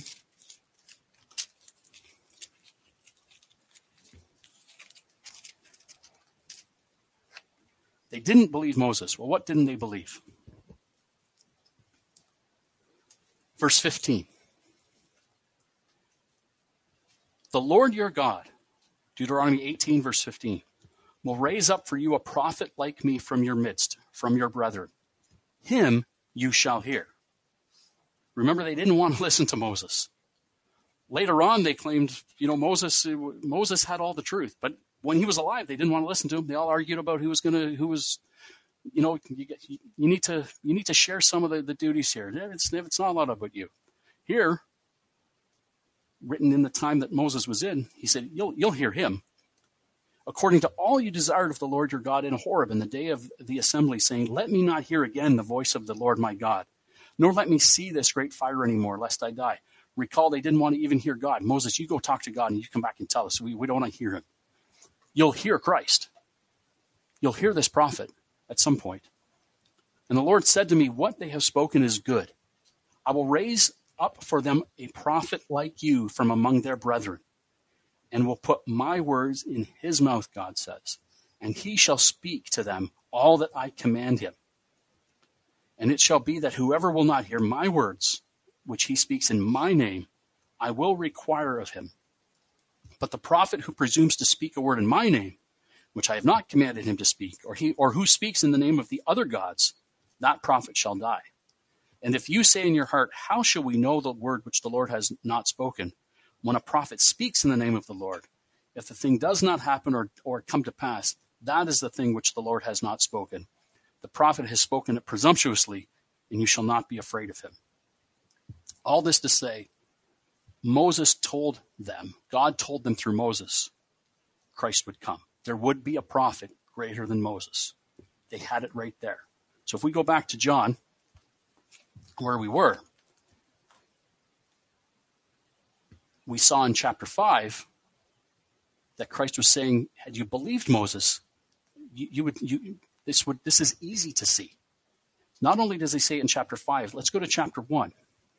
They didn't believe Moses. Well, what didn't they believe? Verse fifteen. The Lord your God, Deuteronomy eighteen, verse fifteen, will raise up for you a prophet like me from your midst, from your brethren. Him you shall hear. Remember, they didn't want to listen to Moses. Later on, they claimed, you know, Moses Moses had all the truth. But when he was alive, they didn't want to listen to him. They all argued about who was going to, who was, you know, you, you need to you need to share some of the, the duties here. It's, it's not a lot about you. Here, written in the time that Moses was in, he said, you'll, you'll hear him. According to all you desired of the Lord your God in Horeb in the day of the assembly, saying, let me not hear again the voice of the Lord my God, nor let me see this great fire anymore, lest I die. Recall, they didn't want to even hear God. Moses, you go talk to God and you come back and tell us. We, we don't want to hear him. You'll hear Christ. You'll hear this prophet at some point. And the Lord said to me, what they have spoken is good. I will raise up for them a prophet like you from among their brethren, and will put my words in his mouth, God says, and he shall speak to them all that I command him. And it shall be that whoever will not hear my words, which he speaks in my name, I will require of him. But the prophet who presumes to speak a word in my name, which I have not commanded him to speak, or he or who speaks in the name of the other gods, that prophet shall die. And if you say in your heart, how shall we know the word which the Lord has not spoken? When a prophet speaks in the name of the Lord, if the thing does not happen or, or come to pass, that is the thing which the Lord has not spoken. The prophet has spoken it presumptuously, and you shall not be afraid of him. All this to say, Moses told them, God told them through Moses, Christ would come. There would be a prophet greater than Moses. They had it right there. So if we go back to John, where we were, we saw in chapter five that Christ was saying, had you believed Moses, you, you would you this would this is easy to see. Not only does he say it in chapter five, let's go to chapter one.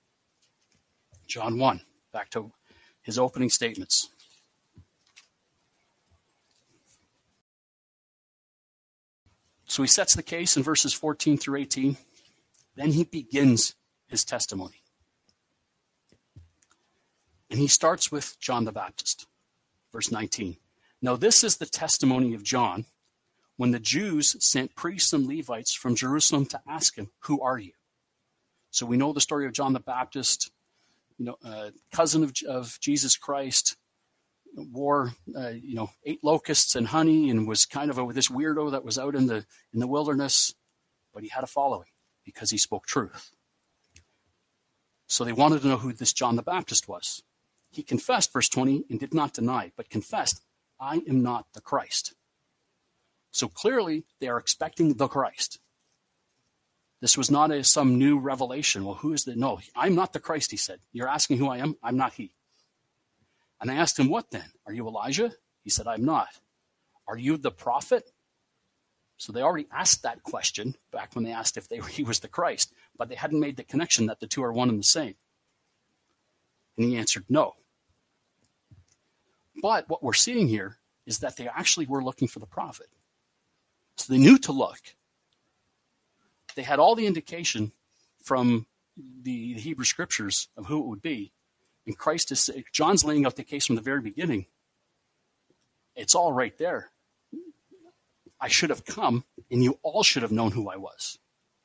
John one, back to his opening statements. So he sets the case in verses fourteen through eighteen. Then he begins his testimony. And he starts with John the Baptist, verse nineteen. Now this is the testimony of John when the Jews sent priests and Levites from Jerusalem to ask him, who are you? So we know the story of John the Baptist, you know, uh, cousin of, of Jesus Christ, wore, uh, you know, ate locusts and honey and was kind of a, this weirdo that was out in the in the wilderness, but he had a following because he spoke truth. So they wanted to know who this John the Baptist was. He confessed, verse twenty, and did not deny, but confessed, I am not the Christ. So clearly they are expecting the Christ. This was not a, some new revelation. Well, who is the? No, I'm not the Christ, he said. You're asking who I am? I'm not he. And I asked him, what then? Are you Elijah? He said, I'm not. Are you the prophet? So they already asked that question back when they asked if they, he was the Christ, but they hadn't made the connection that the two are one and the same. And he answered, no. But what we're seeing here is that they actually were looking for the prophet. So they knew to look. They had all the indication from the Hebrew scriptures of who it would be. And Christ is, John's laying out the case from the very beginning. It's all right there. I should have come, and you all should have known who I was.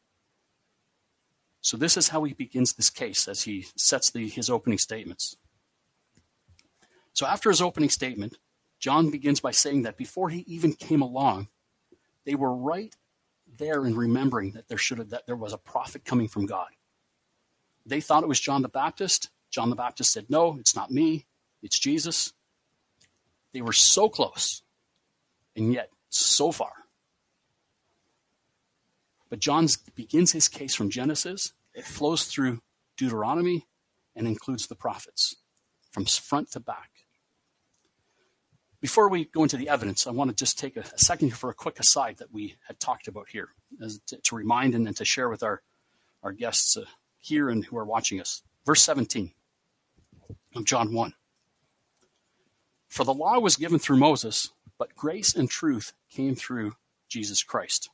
So this is how he begins this case as he sets the, his opening statements. So after his opening statement, John begins by saying that before he even came along, they were right there in remembering that there should have, that there was a prophet coming from God. They thought it was John the Baptist. John the Baptist said, no, it's not me, it's Jesus. They were so close, and yet so far. But John begins his case from Genesis. It flows through Deuteronomy and includes the prophets from front to back. Before we go into the evidence, I want to just take a, a second for a quick aside that we had talked about here, as to, to remind and, and to share with our, our guests uh, here and who are watching us. Verse seventeen of John one. For the law was given through Moses, but grace and truth came through Jesus Christ.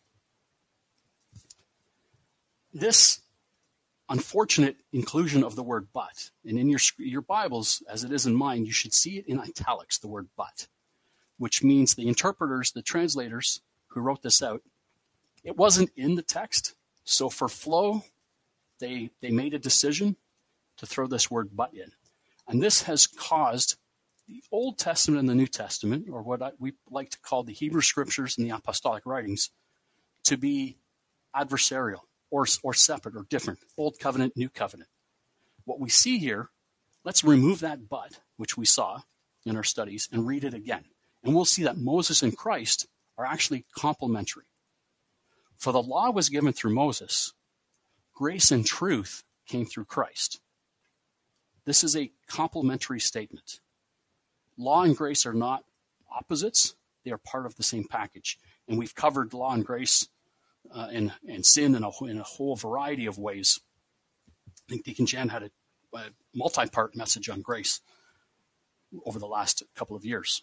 This unfortunate inclusion of the word but, and in your, your Bibles, as it is in mine, you should see it in italics, the word but, which means the interpreters, the translators who wrote this out, it wasn't in the text. So for flow, they, they made a decision to throw this word but in. And this has caused the Old Testament and the New Testament, or what I, we like to call the Hebrew Scriptures and the Apostolic Writings, to be adversarial or, or separate or different, Old Covenant, New Covenant. What we see here, let's remove that but, which we saw in our studies, and read it again. And we'll see that Moses and Christ are actually complementary. For the law was given through Moses, grace and truth came through Christ. This is a complementary statement. Law and grace are not opposites. They are part of the same package. And we've covered law and grace uh, and, and sin in a, in a whole variety of ways. I think Deacon Jan had a, a multi-part message on grace over the last couple of years.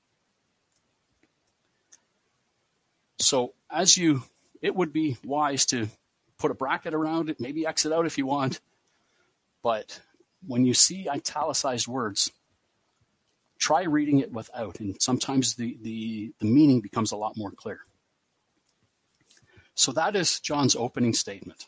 So as you, it would be wise to put a bracket around it, maybe exit out if you want. But when you see italicized words, Try reading it without, and sometimes the, the, the meaning becomes a lot more clear. So that is John's opening statement.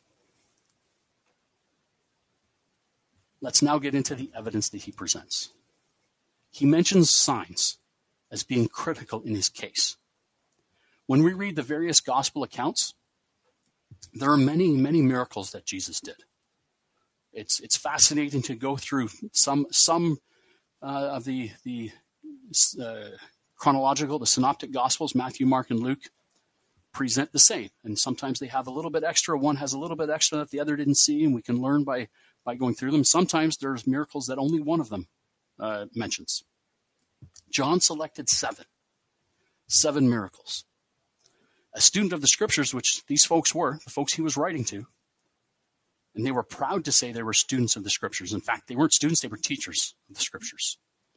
Let's now get into the evidence that he presents. He mentions signs as being critical in his case. When we read the various gospel accounts, there are many, many miracles that Jesus did. It's it's fascinating to go through some some uh, of the the uh, chronological, the synoptic gospels, Matthew, Mark, and Luke, present the same. And sometimes they have a little bit extra. One has a little bit extra that the other didn't see, and we can learn by, by going through them. Sometimes there's miracles that only one of them uh, mentions. John selected seven. Seven miracles. A student of the scriptures, which these folks were, the folks he was writing to, and they were proud to say they were students of the scriptures. In fact, they weren't students, they were teachers of the scriptures.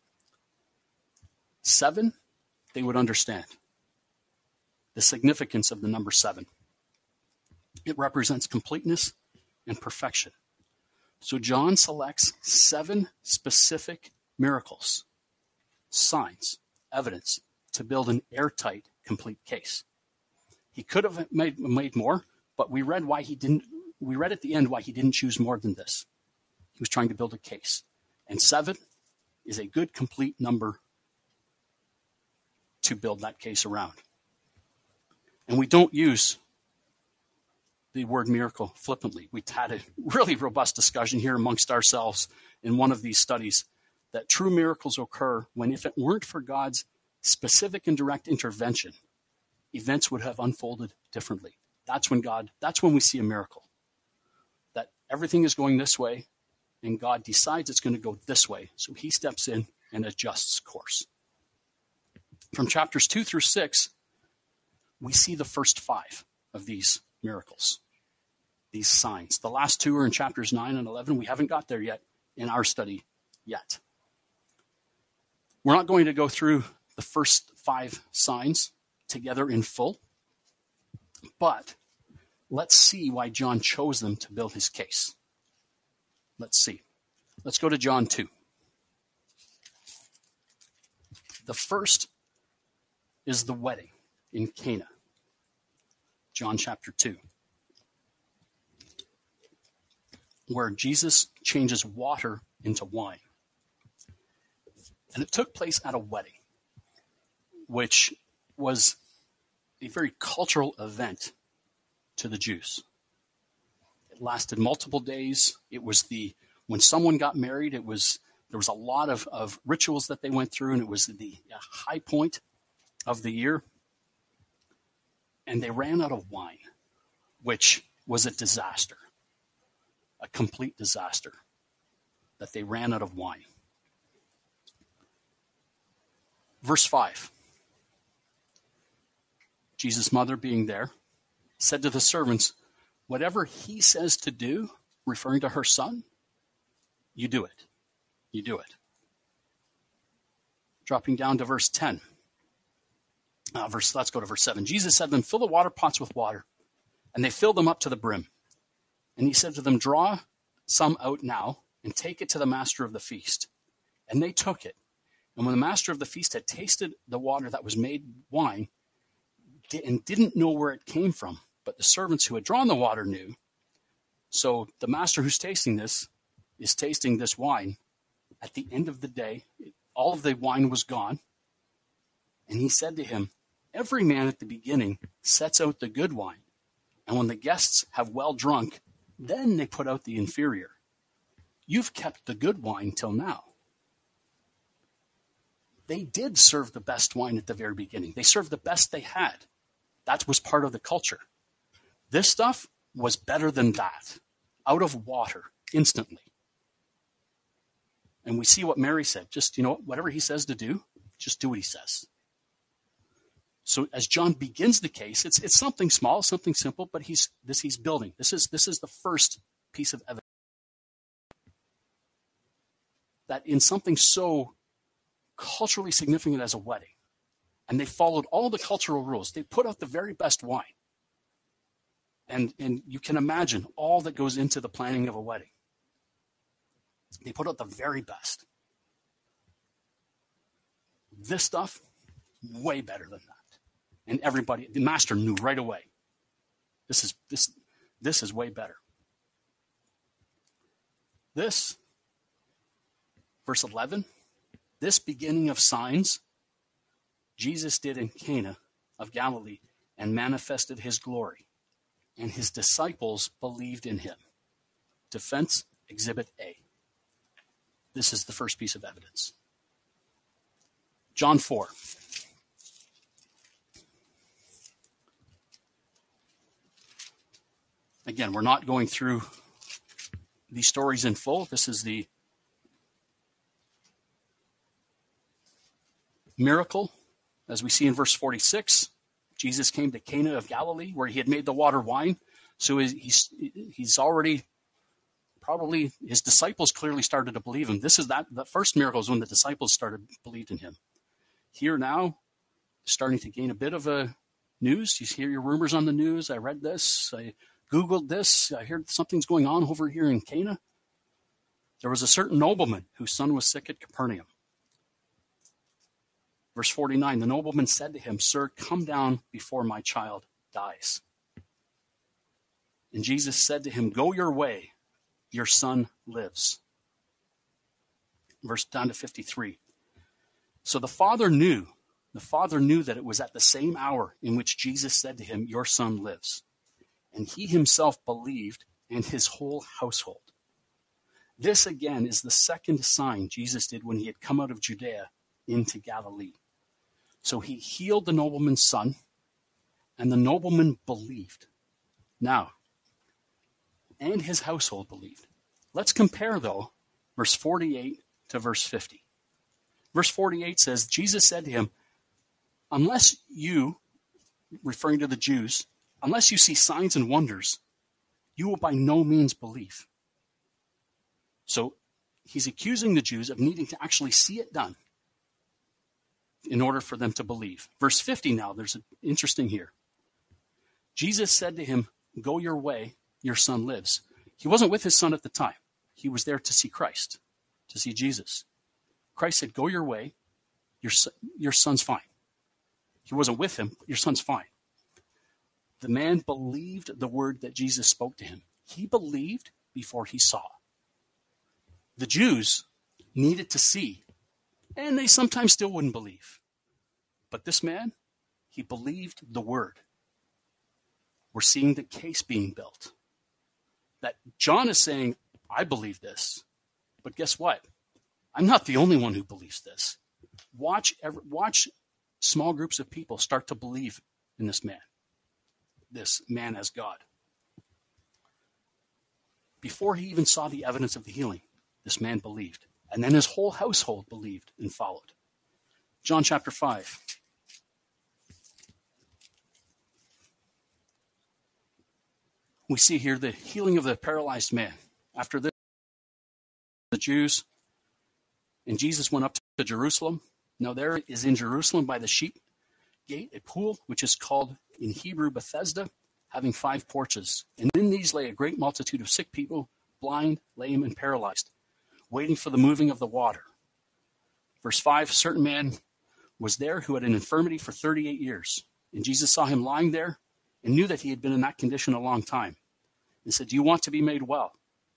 Seven, they would understand the significance of the number seven. It represents completeness and perfection. So John selects seven specific miracles, signs, evidence to build an airtight, complete case. He could have made, made more, but we read why he didn't. We read at the end why he didn't choose more than this. He was trying to build a case. And seven is a good, complete number to build that case around. And we don't use the word miracle flippantly. We had a really robust discussion here amongst ourselves in one of these studies that true miracles occur when, if it weren't for God's specific and direct intervention, events would have unfolded differently. That's when God, that's when we see a miracle. That everything is going this way, and God decides it's going to go this way. So he steps in and adjusts course. From chapters two through six, we see the first five of these miracles, these signs. The last two are in chapters nine and eleven. We haven't got there yet in our study yet. We're not going to go through the first five signs together in full, but let's see why John chose them to build his case. Let's see. Let's go to John two. The first is the wedding in Cana. John chapter two. Where Jesus changes water into wine. And it took place at a wedding, which was a very cultural event to the Jews. It lasted multiple days. It was the, when someone got married, it was, there was a lot of, of rituals that they went through, and it was the high point of the year. And they ran out of wine, which was a disaster, a complete disaster, that they ran out of wine. Verse five. Jesus' mother, being there, said to the servants, whatever he says to do, referring to her son, you do it. You do it. Dropping down to verse ten. Uh, verse, let's go to verse seven. Jesus said to them, fill the water pots with water. And they filled them up to the brim. And he said to them, draw some out now and take it to the master of the feast. And they took it. And when the master of the feast had tasted the water that was made wine and didn't know where it came from, but the servants who had drawn the water knew. So the master who's tasting this is tasting this wine. At the end of the day, all of the wine was gone. And he said to him, every man at the beginning sets out the good wine. And when the guests have well drunk, then they put out the inferior. You've kept the good wine till now. They did serve the best wine at the very beginning. They served the best they had. That was part of the culture. This stuff was better than that. Out of water, instantly. And we see what Mary said. Just, you know, whatever he says to do, just do what he says. So as John begins the case, it's it's something small, something simple, but he's this he's building. This is this is the first piece of evidence that in something so culturally significant as a wedding, and they followed all the cultural rules. They put out the very best wine. And and you can imagine all that goes into the planning of a wedding. They put out the very best. This stuff, way better than that. And everybody, the master knew right away. This is this this is way better. This, verse eleven, this beginning of signs Jesus did in Cana of Galilee and manifested his glory, and his disciples believed in him. Defense Exhibit A. This is the first piece of evidence. John four. Again, we're not going through these stories in full. This is the miracle, as we see in verse forty-six. Jesus came to Cana of Galilee, where he had made the water wine. So he's he's already, probably, his disciples clearly started to believe him. This is that, the first miracle is when the disciples started believed in him. Here now, starting to gain a bit of a news. You hear your rumors on the news. I read this. I Googled this. I heard something's going on over here in Cana. There was a certain nobleman whose son was sick at Capernaum. Verse forty-nine, the nobleman said to him, "Sir, come down before my child dies." And Jesus said to him, "Go your way, your son lives." Verse down to fifty-three. So the father knew, the father knew that it was at the same hour in which Jesus said to him, "Your son lives." And he himself believed, and his whole household. This again is the second sign Jesus did when he had come out of Judea into Galilee. So he healed the nobleman's son, and the nobleman believed. Now, and his household believed. Let's compare, though, verse forty-eight to verse fifty. Verse forty-eight says, Jesus said to him, "Unless you," referring to the Jews, "unless you see signs and wonders, you will by no means believe." So he's accusing the Jews of needing to actually see it done in order for them to believe. Verse fifty now, there's an interesting here. Jesus said to him, "Go your way, your son lives." He wasn't with his son at the time. He was there to see Christ, to see Jesus. Christ said, "Go your way, your, son, your son's fine." He wasn't with him, your son's fine. The man believed the word that Jesus spoke to him. He believed before he saw. The Jews needed to see, and they sometimes still wouldn't believe. But this man, he believed the word. We're seeing the case being built. That John is saying, "I believe this." But guess what? I'm not the only one who believes this. Watch, watch small groups of people start to believe in this man. This man as God. Before he even saw the evidence of the healing, this man believed. And then his whole household believed and followed. John chapter five. We see here the healing of the paralyzed man. After this, the Jews and Jesus went up to Jerusalem. Now there is in Jerusalem by the sheep gate a pool, which is called in Hebrew Bethesda, having five porches. And in these lay a great multitude of sick people, blind, lame, and paralyzed, waiting for the moving of the water. Verse five, a certain man was there who had an infirmity for thirty-eight years. And Jesus saw him lying there and knew that he had been in that condition a long time. And said, "Do you want to be made well?"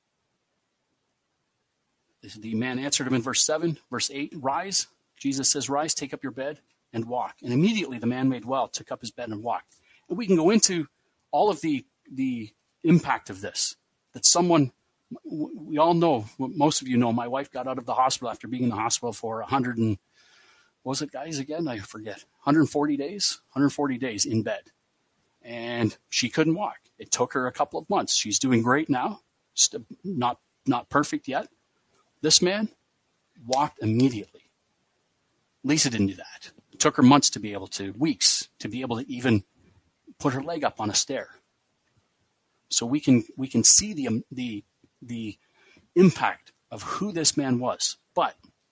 The man answered him in verse seven. Verse eight, "Rise." Jesus says, "Rise, take up your bed and walk." And immediately the man made well, took up his bed and walked. And we can go into all of the, the impact of this. That someone, we all know, most of you know, my wife got out of the hospital after being in the hospital for one hundred and, what was it, guys, again? I forget. one hundred forty days? one hundred forty days in bed. And she couldn't walk. It took her a couple of months. She's doing great now. Still not, not perfect yet. This man walked immediately. Lisa didn't do that. It took her months to be able to, weeks, to be able to even put her leg up on a stair. So we can we can see the um, the the impact of who this man was. But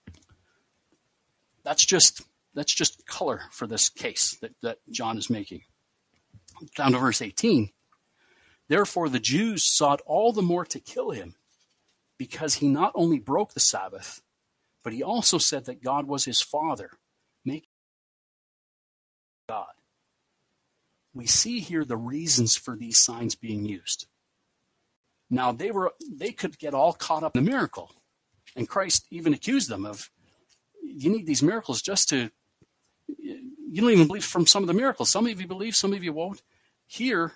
that's just that's just color for this case that, that John is making. Down to verse eighteen. Therefore the Jews sought all the more to kill him, because he not only broke the Sabbath, but he also said that God was his father, make God. We see here the reasons for these signs being used. Now, they were they could get all caught up in the miracle, and Christ even accused them of, you need these miracles just to, you don't even believe from some of the miracles. Some of you believe, some of you won't. Here,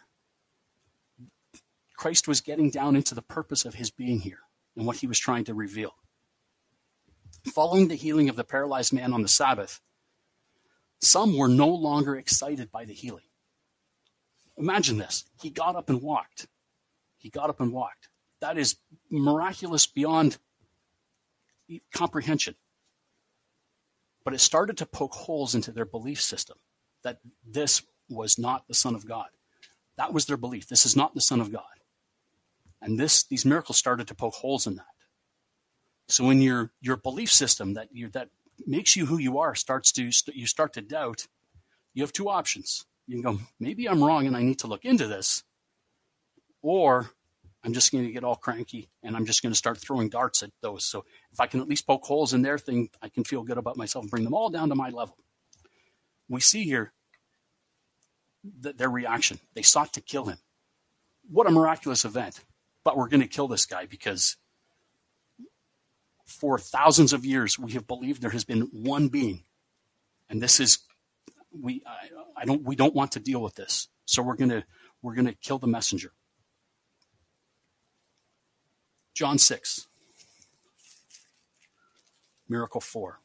Christ was getting down into the purpose of his being here and what he was trying to reveal. Following the healing of the paralyzed man on the Sabbath, some were no longer excited by the healing. Imagine this. He got up and walked. He got up and walked. That is miraculous beyond comprehension. But it started to poke holes into their belief system that this was not the Son of God. That was their belief. This is not the Son of God. And this, these miracles started to poke holes in that. So when your your belief system that you that makes you who you are starts to you start to doubt, you have two options. You can go, maybe I'm wrong and I need to look into this, or I'm just going to get all cranky and I'm just going to start throwing darts at those. So if I can at least poke holes in their thing, I can feel good about myself and bring them all down to my level. We see here that their reaction. They sought to kill him. What a miraculous event. But we're going to kill this guy because for thousands of years we have believed there has been one being, and this is we I, I don't we don't want to deal with this, so we're going to we're going to kill the messenger. John six, miracle four.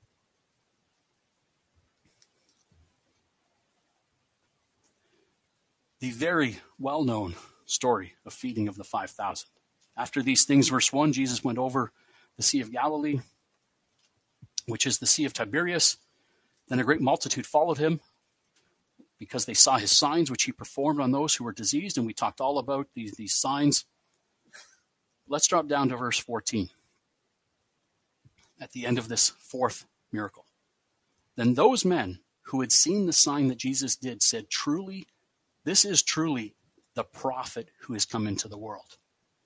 The very well-known story of feeding of the five thousand. After these things, verse one, Jesus went over the Sea of Galilee, which is the Sea of Tiberias. Then a great multitude followed him because they saw his signs, which he performed on those who were diseased. And we talked all about these, these signs. Let's drop down to verse fourteen. At the end of this fourth miracle. Then those men who had seen the sign that Jesus did said, truly, this is truly the prophet who has come into the world.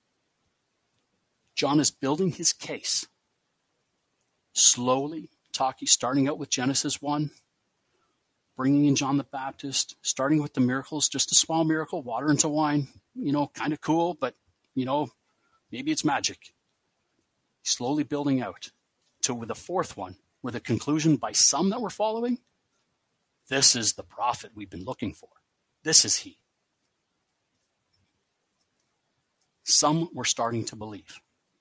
John is building his case. Slowly, talking, starting out with Genesis one, bringing in John the Baptist, starting with the miracles, just a small miracle, water into wine, you know, kind of cool, but, you know, maybe it's magic. Slowly building out to with the fourth one, with a conclusion by some that were following, this is the prophet we've been looking for. This is he. Some were starting to believe.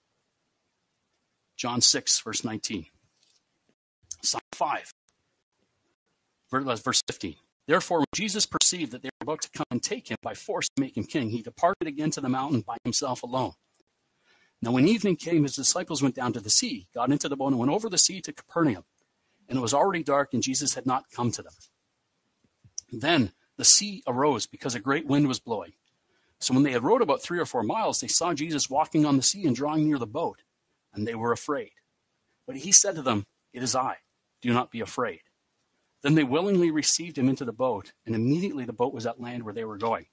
John six, verse nineteen. Psalm five, verse fifteen. Therefore, when Jesus perceived that they were about to come and take him by force to make him king, he departed again to the mountain by himself alone. Now when evening came, his disciples went down to the sea, got into the boat, and went over the sea to Capernaum. And it was already dark, and Jesus had not come to them. Then the sea arose because a great wind was blowing. So when they had rowed about three or four miles, they saw Jesus walking on the sea and drawing near the boat, and they were afraid. But he said to them, it is I, do not be afraid. Then they willingly received him into the boat, and immediately the boat was at land where they were going.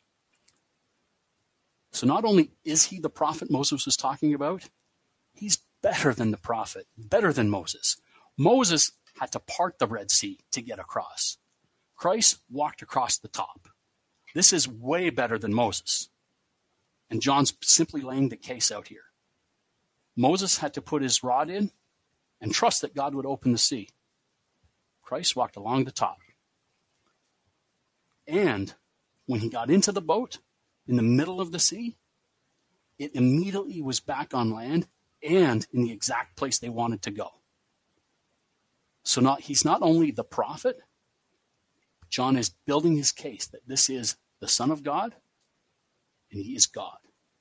So not only is he the prophet Moses was talking about, he's better than the prophet, better than Moses. Moses had to part the Red Sea to get across. Christ walked across the top. This is way better than Moses. And John's simply laying the case out here. Moses had to put his rod in and trust that God would open the sea. Christ walked along the top. And when he got into the boat in the middle of the sea, it immediately was back on land and in the exact place they wanted to go. So not, he's not only the prophet, John is building his case that this is the Son of God and he is God.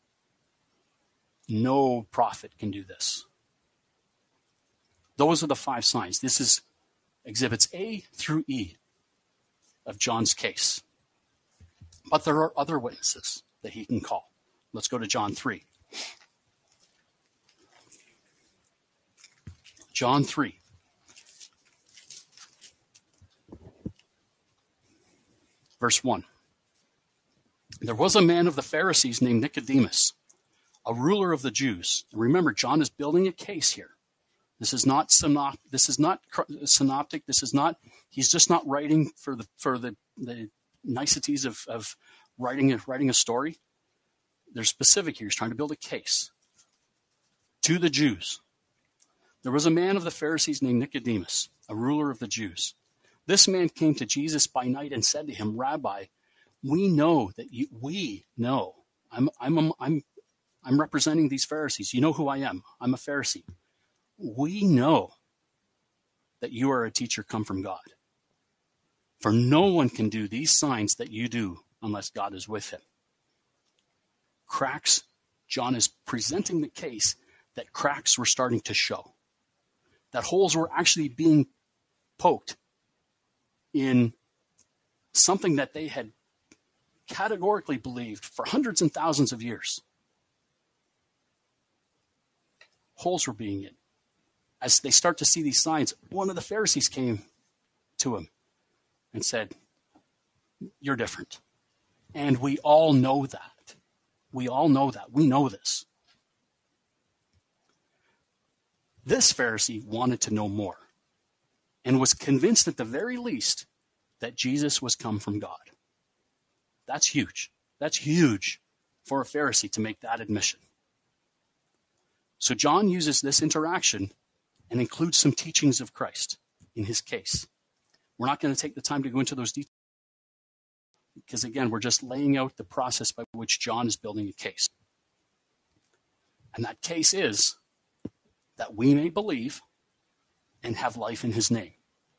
No prophet can do this. Those are the five signs. This is exhibits A through E of John's case. But there are other witnesses that he can call. Let's go to John three. John three. Verse one. There was a man of the Pharisees named Nicodemus, a ruler of the Jews. And remember, John is building a case here. This is not synop. This is not synoptic. This is not. He's just not writing for the for the, the niceties of, of writing a, writing a story. They're specific here. He's trying to build a case to the Jews. There was a man of the Pharisees named Nicodemus, a ruler of the Jews. This man came to Jesus by night and said to him, "Rabbi, we know that you. We know. I'm. I'm. I'm. I'm representing these Pharisees. You know who I am. I'm a Pharisee. We know that you are a teacher come from God. For no one can do these signs that you do unless God is with him." Cracks. John is presenting the case that cracks were starting to show, that holes were actually being poked in something that they had categorically believed for hundreds and thousands of years. Holes were being in. As they start to see these signs, one of the Pharisees came to him and said, "You're different." And we all know that. We all know that. We know this. This Pharisee wanted to know more and was convinced at the very least that Jesus was come from God. That's huge. That's huge for a Pharisee to make that admission. So John uses this interaction and includes some teachings of Christ in his case. We're not going to take the time to go into those details because, again, we're just laying out the process by which John is building a case. And that case is that we may believe and have life in his name.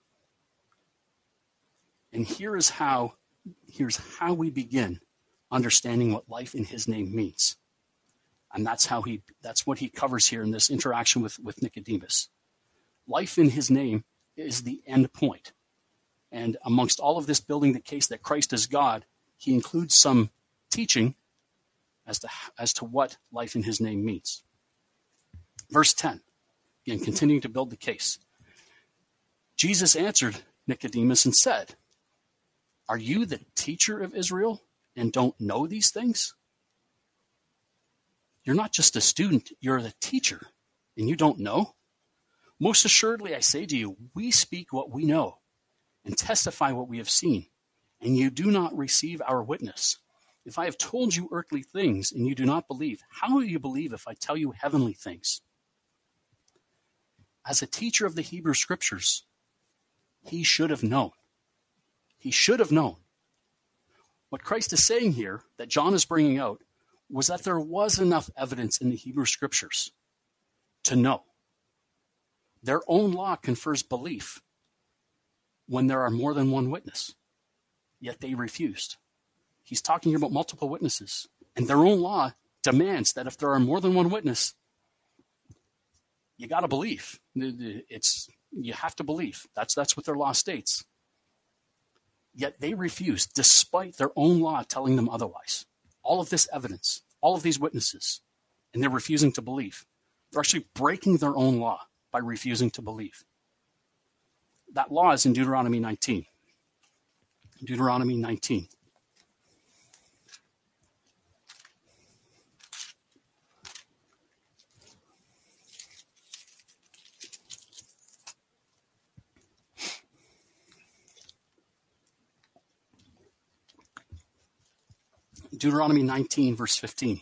And here is how, here's how we begin understanding what life in his name means. And that's how he that's what he covers here in this interaction with, with Nicodemus. Life in his name is the end point. And amongst all of this building the case that Christ is God, he includes some teaching as to as to what life in his name means. Verse ten, again, continuing to build the case. Jesus answered Nicodemus and said, "Are you the teacher of Israel and don't know these things? You're not just a student, you're the teacher, and you don't know? Most assuredly, I say to you, we speak what we know and testify what we have seen, and you do not receive our witness. If I have told you earthly things and you do not believe, how will you believe if I tell you heavenly things?" As a teacher of the Hebrew Scriptures, he should have known. He should have known. What Christ is saying here, that John is bringing out, was that there was enough evidence in the Hebrew Scriptures to know. Their own law confers belief when there are more than one witness, yet they refused. He's talking here about multiple witnesses, and their own law demands that if there are more than one witness, you got to believe. It's you have to believe. That's that's what their law states. Yet they refused, despite their own law telling them otherwise. All of this evidence, all of these witnesses, and they're refusing to believe. They're actually breaking their own law by refusing to believe. That law is in Deuteronomy nineteen. Deuteronomy nineteen. Deuteronomy nineteen, verse fifteen.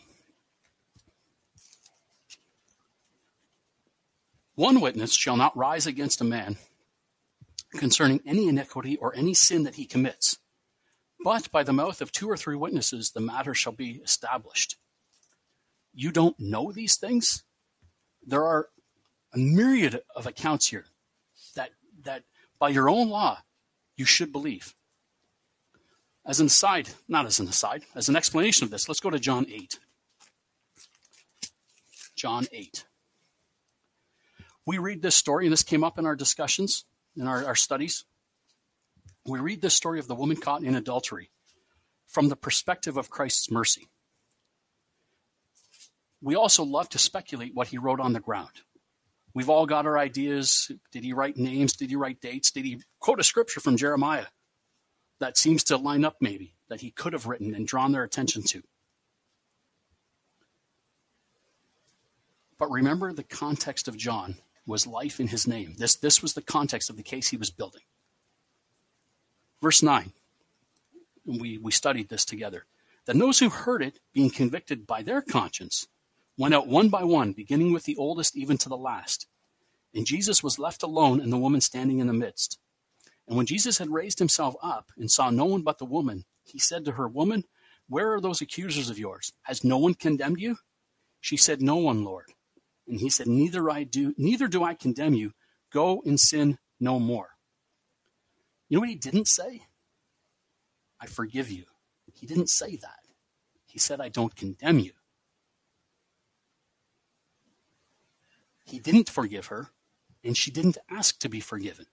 One witness shall not rise against a man concerning any iniquity or any sin that he commits, but by the mouth of two or three witnesses the matter shall be established. You don't know these things? There are a myriad of accounts here that, that by your own law you should believe. As an aside, not as an aside, as an explanation of this, let's go to John eight. John eight. We read this story, and this came up in our discussions, in our, our studies. We read this story of the woman caught in adultery from the perspective of Christ's mercy. We also love to speculate what he wrote on the ground. We've all got our ideas. Did he write names? Did he write dates? Did he quote a scripture from Jeremiah that seems to line up maybe, that he could have written and drawn their attention to? But remember the context of John was life in his name. This, this was the context of the case he was building. Verse nine, we, we studied this together. Then those who heard it, being convicted by their conscience, went out one by one, beginning with the oldest even to the last. And Jesus was left alone, and the woman standing in the midst. And when Jesus had raised himself up and saw no one but the woman, he said to her, Woman, where are those accusers of yours? Has no one condemned you? She said, No one, Lord. And he said, Neither I do, neither do I condemn you. Go and sin no more. You know what he didn't say? I forgive you. He didn't say that. He said, I don't condemn you. He didn't forgive her, and she didn't ask to be forgiven.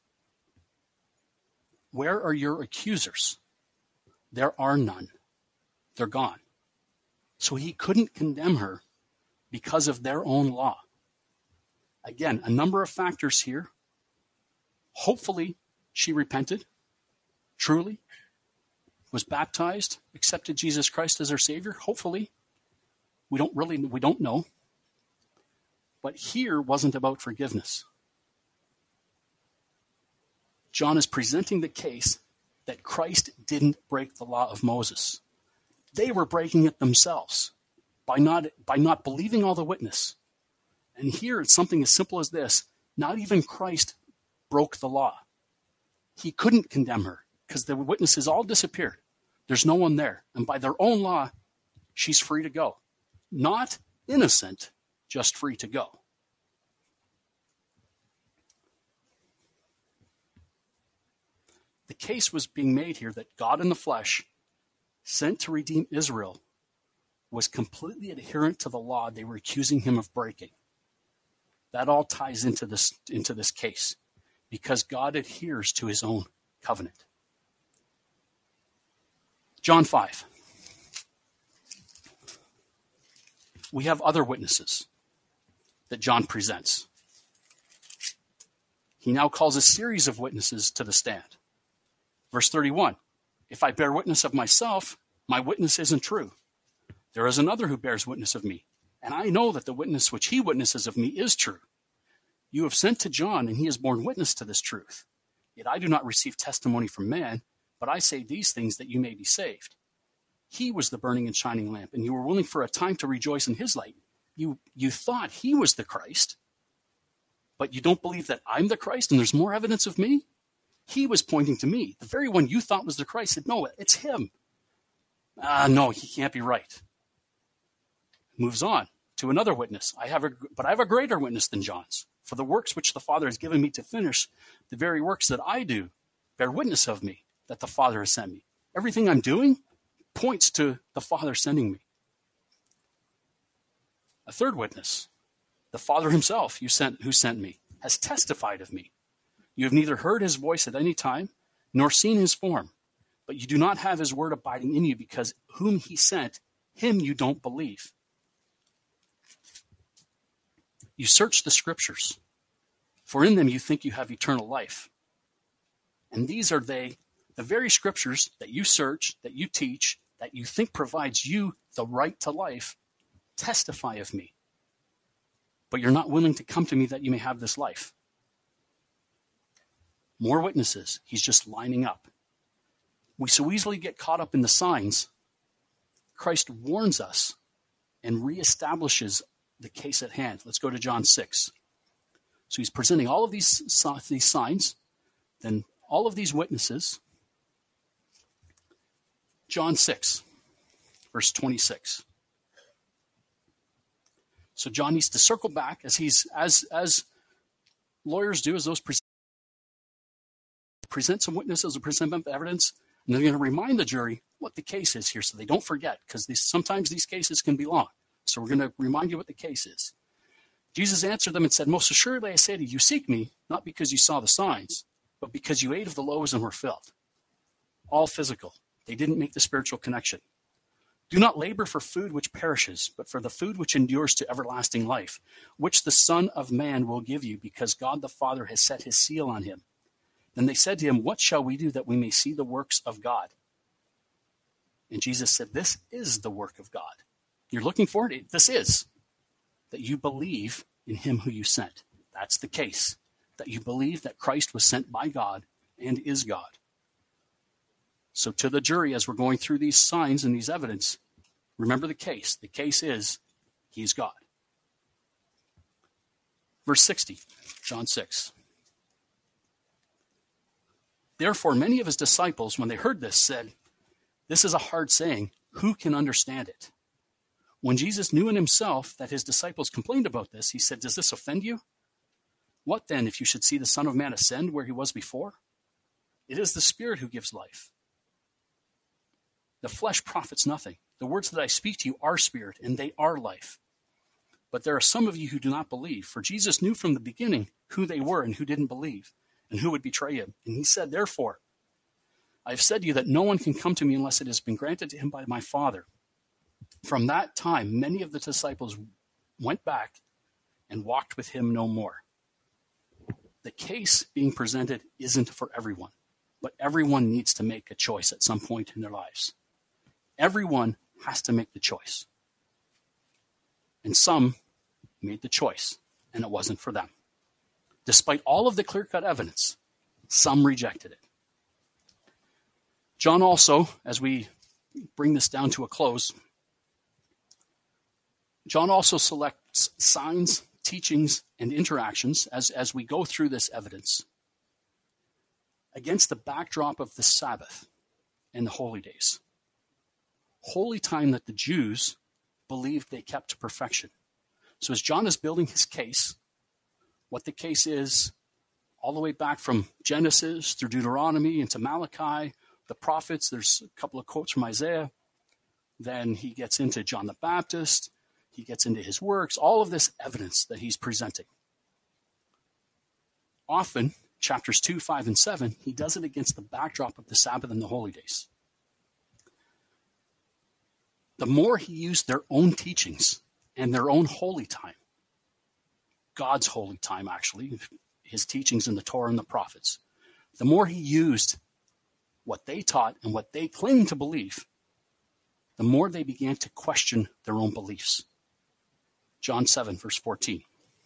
Where are your accusers? There are none. They're gone. So he couldn't condemn her because of their own law. Again, a number of factors here. Hopefully, she repented, truly, was baptized, accepted Jesus Christ as her Savior. Hopefully. We don't really, we don't know. But here wasn't about forgiveness. John is presenting the case that Christ didn't break the law of Moses. They were breaking it themselves by not, by not believing all the witness. And here it's something as simple as this. Not even Christ broke the law. He couldn't condemn her because the witnesses all disappeared. There's no one there. And by their own law, she's free to go. Not innocent, just free to go. The case was being made here that God in the flesh, sent to redeem Israel, was completely adherent to the law they were accusing him of breaking. That all ties into this, into this case, because God adheres to his own covenant. John five. We have other witnesses that John presents. He now calls a series of witnesses to the stand. Verse thirty-one, if I bear witness of myself, my witness isn't true. There is another who bears witness of me, and I know that the witness which he witnesses of me is true. You have sent to John, and he has borne witness to this truth. Yet I do not receive testimony from man, but I say these things that you may be saved. He was the burning and shining lamp, and you were willing for a time to rejoice in his light. You, you thought he was the Christ, but you don't believe that I'm the Christ and there's more evidence of me? He was pointing to me. The very one you thought was the Christ said, no, it's him. Ah, no, he can't be right. Moves on to another witness. I have a, but I have a greater witness than John's. For the works which the Father has given me to finish, the very works that I do, bear witness of me, that the Father has sent me. Everything I'm doing points to the Father sending me. A third witness, the Father himself you sent, who sent me, has testified of me. You have neither heard his voice at any time, nor seen his form, but you do not have his word abiding in you, because whom he sent, him you don't believe. You search the scriptures, for in them you think you have eternal life. And these are they, the very scriptures that you search, that you teach, that you think provides you the right to life, testify of me. But you're not willing to come to me that you may have this life. More witnesses. He's just lining up. We so easily get caught up in the signs. Christ warns us and reestablishes the case at hand. Let's go to John six. So he's presenting all of these, these signs, then all of these witnesses. John six, verse twenty-six. So John needs to circle back as he's as as lawyers do, as those present, present some witnesses or present evidence, and they're going to remind the jury what the case is here so they don't forget, because these, sometimes these cases can be long. So we're going to remind you what the case is. Jesus answered them and said, most assuredly I say to you, you seek me, not because you saw the signs, but because you ate of the loaves and were filled. All physical. They didn't make the spiritual connection. Do not labor for food which perishes, but for the food which endures to everlasting life, which the Son of Man will give you, because God the Father has set his seal on him. Then they said to him, what shall we do that we may see the works of God? And Jesus said, this is the work of God. You're looking for it? This is. That you believe in him who you sent. That's the case, that you believe that Christ was sent by God and is God. So to the jury, as we're going through these signs and these evidence, remember the case. The case is, he's God. Verse sixty, John six. Therefore, many of his disciples, when they heard this, said, this is a hard saying. Who can understand it? When Jesus knew in himself that his disciples complained about this, he said, does this offend you? What then if you should see the Son of Man ascend where he was before? It is the Spirit who gives life. The flesh profits nothing. The words that I speak to you are spirit, and they are life. But there are some of you who do not believe, for Jesus knew from the beginning who they were and who didn't believe, and who would betray him. And he said, therefore, I have said to you that no one can come to me unless it has been granted to him by my Father. From that time, many of the disciples went back and walked with him no more. The case being presented isn't for everyone, but everyone needs to make a choice at some point in their lives. Everyone has to make the choice. And some made the choice, and it wasn't for them. Despite all of the clear-cut evidence, some rejected it. John also, as we bring this down to a close, John also selects signs, teachings, and interactions as, as we go through this evidence against the backdrop of the Sabbath and the holy days. Holy time that the Jews believed they kept to perfection. So as John is building his case, what the case is, all the way back from Genesis through Deuteronomy into Malachi, the prophets, there's a couple of quotes from Isaiah. Then he gets into John the Baptist. He gets into his works, all of this evidence that he's presenting. Often, chapters two, five, and seven, he does it against the backdrop of the Sabbath and the holy days. The more he used their own teachings and their own holy time, God's holy time actually, his teachings in the Torah and the prophets, the more he used what they taught and what they claimed to believe, the more they began to question their own beliefs. John seven, verse fourteen.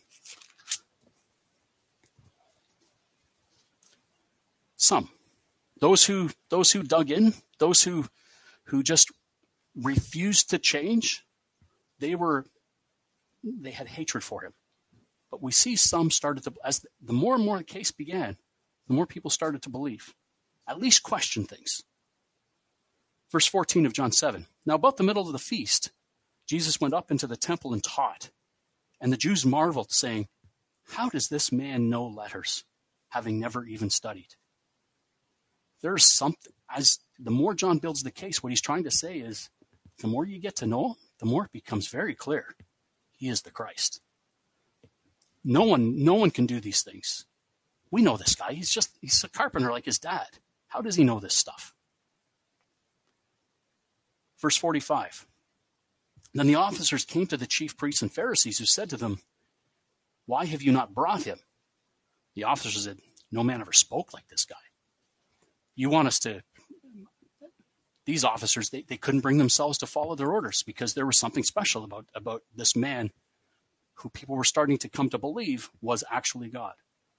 Some, those who those who dug in, those who who just refused to change, they were they had hatred for him. But we see some started to, as the more and more the case began, the more people started to believe, at least question things. Verse fourteen of John seven. Now about the middle of the feast, Jesus went up into the temple and taught, and the Jews marveled, saying, how does this man know letters, having never even studied? There's something, as the more John builds the case, what he's trying to say is, the more you get to know him, the more it becomes very clear. He is the Christ. No one, no one can do these things. We know this guy. He's just, he's a carpenter like his dad. How does he know this stuff? Verse forty-five. Then the officers came to the chief priests and Pharisees, who said to them, why have you not brought him? The officers said, no man ever spoke like this guy. You want us to... These officers, they, they couldn't bring themselves to follow their orders because there was something special about, about this man who people were starting to come to believe was actually God.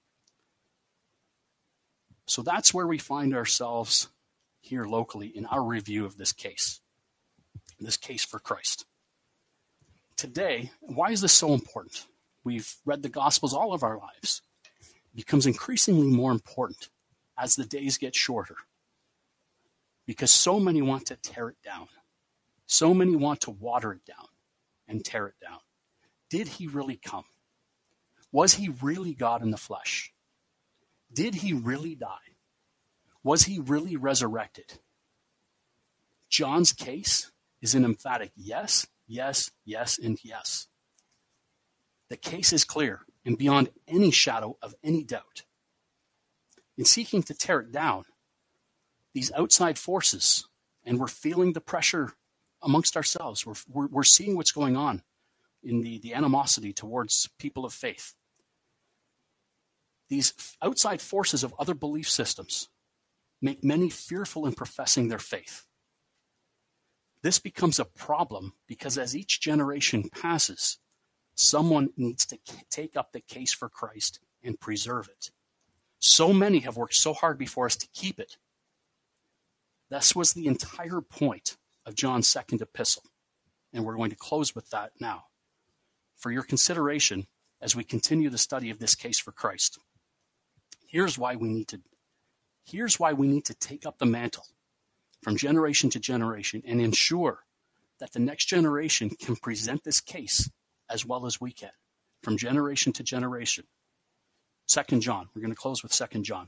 So that's where we find ourselves here locally in our review of this case, this case for Christ. Today, why is this so important? We've read the Gospels all of our lives. It becomes increasingly more important as the days get shorter, because so many want to tear it down. So many want to water it down and tear it down. Did he really come? Was he really God in the flesh? Did he really die? Was he really resurrected? John's case is an emphatic yes, yes, yes, and yes. The case is clear and beyond any shadow of any doubt. In seeking to tear it down, these outside forces, and we're feeling the pressure amongst ourselves. We're, we're, we're seeing what's going on in the, the animosity towards people of faith. These outside forces of other belief systems make many fearful in professing their faith. This becomes a problem because as each generation passes, Someone needs to take up the case for Christ and preserve it. So many have worked so hard before us to keep it. This was the entire point of John's second epistle. And we're going to close with that now, for your consideration as we continue the study of this case for Christ. Here's why we need to, here's why we need to take up the mantle from generation to generation and ensure that the next generation can present this case as well as we can, from generation to generation. Second John. We're going to close with Second John.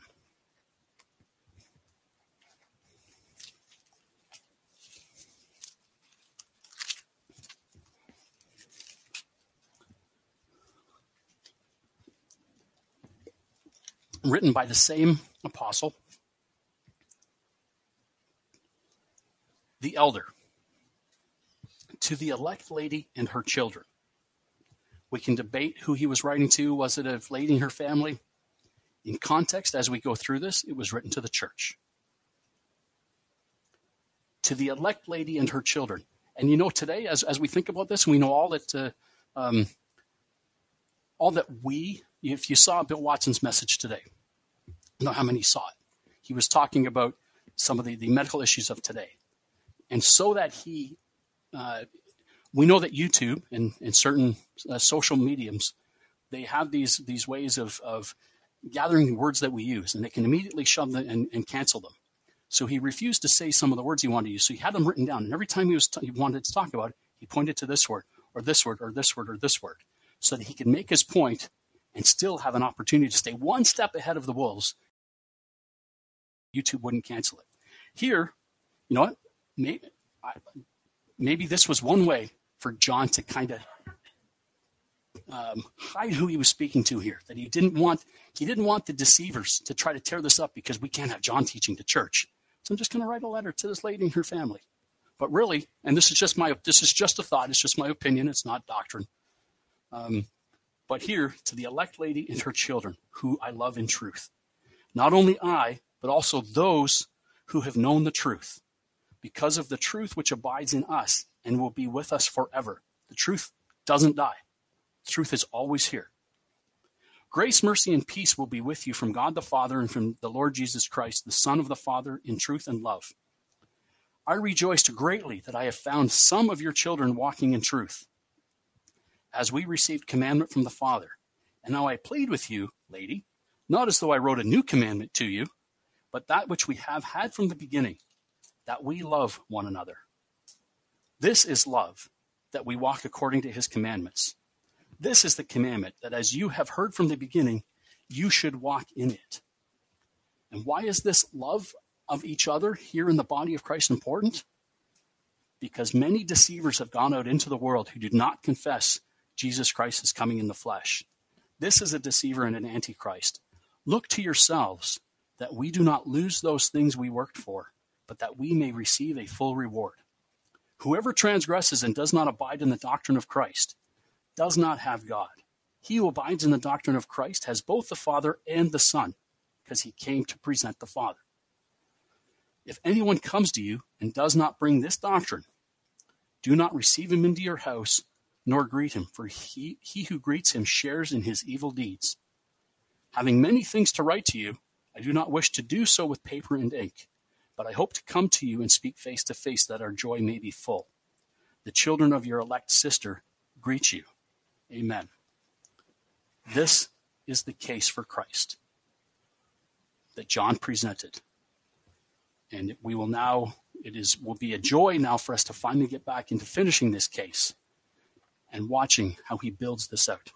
Written by the same apostle, the elder, to the elect lady and her children. We can debate who he was writing to. Was it a lady and her family? In context, as we go through this, it was written to the church. To the elect lady and her children. And you know, today, as, as we think about this, we know all that, uh, um, all that we, if you saw Bill Watson's message today, I don't know how many saw it. He was talking about some of the, the medical issues of today. And so that he, uh, we know that YouTube and, and certain uh, social mediums, they have these these ways of, of gathering words that we use, and they can immediately shove them and, and cancel them. So he refused to say some of the words he wanted to use. So he had them written down, and every time he was t- he wanted to talk about it, he pointed to this word, or this word, or this word, or this word, so that he could make his point and still have an opportunity to stay one step ahead of the wolves. YouTube wouldn't cancel it. Here, you know what? Maybe, I, maybe this was one way for John to kind of um, hide who he was speaking to here. That he didn't want he didn't want the deceivers to try to tear this up because we can't have John teaching the church. So I'm just going to write a letter to this lady and her family. But really, and this is just my this is just a thought. It's just my opinion. It's not doctrine. Um, but here to the elect lady and her children, who I love in truth. Not only I, but also those who have known the truth, because of the truth which abides in us and will be with us forever. The truth doesn't die. The truth is always here. Grace, mercy, and peace will be with you from God the Father and from the Lord Jesus Christ, the Son of the Father, in truth and love. I rejoiced greatly that I have found some of your children walking in truth, as we received commandment from the Father. And now I plead with you, lady, not as though I wrote a new commandment to you, but that which we have had from the beginning, that we love one another. This is love, that we walk according to his commandments. This is the commandment, that as you have heard from the beginning, you should walk in it. And why is this love of each other here in the body of Christ important? Because many deceivers have gone out into the world who do not confess Jesus Christ is coming in the flesh. This is a deceiver and an antichrist. Look to yourselves, that we do not lose those things we worked for, but that we may receive a full reward. Whoever transgresses and does not abide in the doctrine of Christ does not have God. He who abides in the doctrine of Christ has both the Father and the Son, because he came to present the Father. If anyone comes to you and does not bring this doctrine, do not receive him into your house, nor greet him, for he, he who greets him shares in his evil deeds. Having many things to write to you, I do not wish to do so with paper and ink, but I hope to come to you and speak face to face, that our joy may be full. The children of your elect sister greet you. Amen. This is the case for Christ that John presented. And we will now, it is will be a joy now for us to finally get back into finishing this case and watching how he builds this out.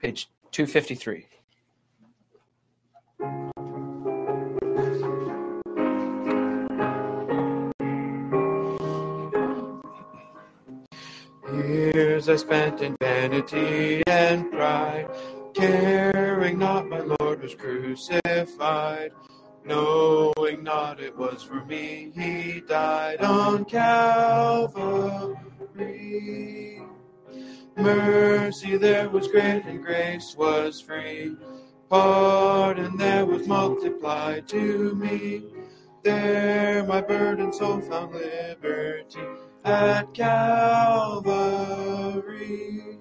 page two fifty-three.
Years I spent in vanity and pride, caring not my Lord was crucified, knowing not it was for me he died on Calvary. Mercy there was great and grace was free, pardon there was multiplied to me. There my burdened soul found liberty at Calvary.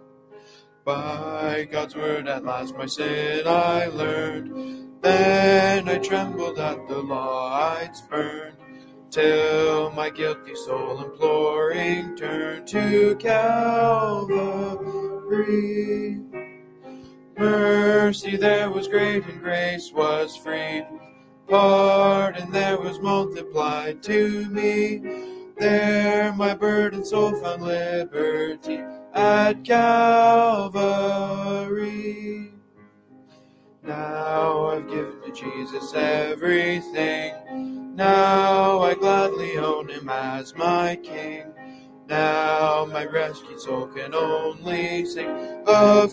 By God's word at last my sin I learned, then I trembled at the law I'd spurned, till my guilty soul imploring turned to Calvary. Mercy there was great and grace was free, pardon there was multiplied to me. There my burdened soul found liberty at Calvary. Now I've given to Jesus everything. Now I gladly own him as my King. Now my rescued soul can only sing of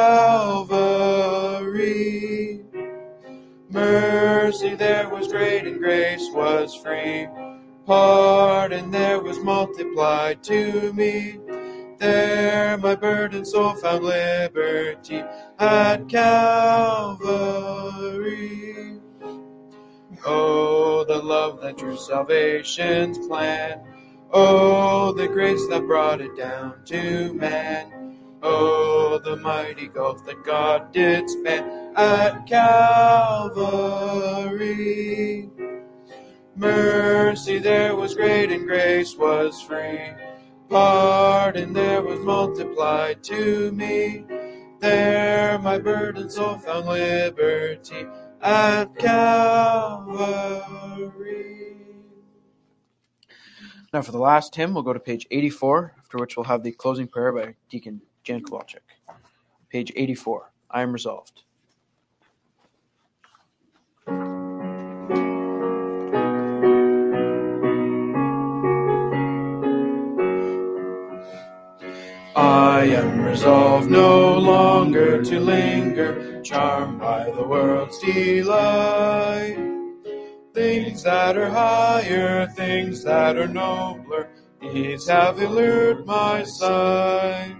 Calvary. Mercy there was great and grace was free, pardon there was multiplied to me. There my burdened soul found liberty at Calvary. Oh, the love that drew salvation's plan. Oh, the grace that brought it down to man. Oh, the mighty gulf that God did span at Calvary. Mercy there was great and grace was free, pardon there was multiplied to me. There my burdened soul found liberty at Calvary.
Now for the last hymn, we'll go to page eighty-four, after which we'll have the closing prayer by Deacon Jan Kowalczyk. Page eighty-four, I Am Resolved.
I am resolved no longer to linger, charmed by the world's delight. Things that are higher, things that are nobler, these have allured my sight.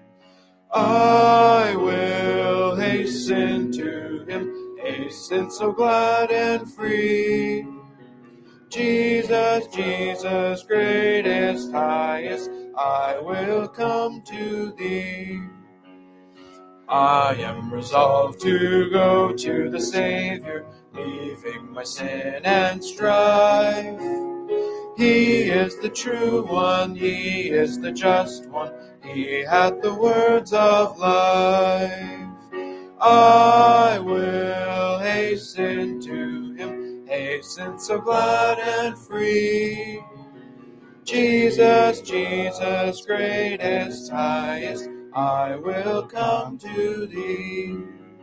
I will hasten to him, hasten so glad and free. Jesus, Jesus, greatest, highest, I will come to thee. I am resolved to go to the Savior, leaving my sin and strife. He is the true one, he is the just one, he hath the words of life. I will hasten to him, hasten so glad and free. Jesus, Jesus, greatest, highest, I will come to thee.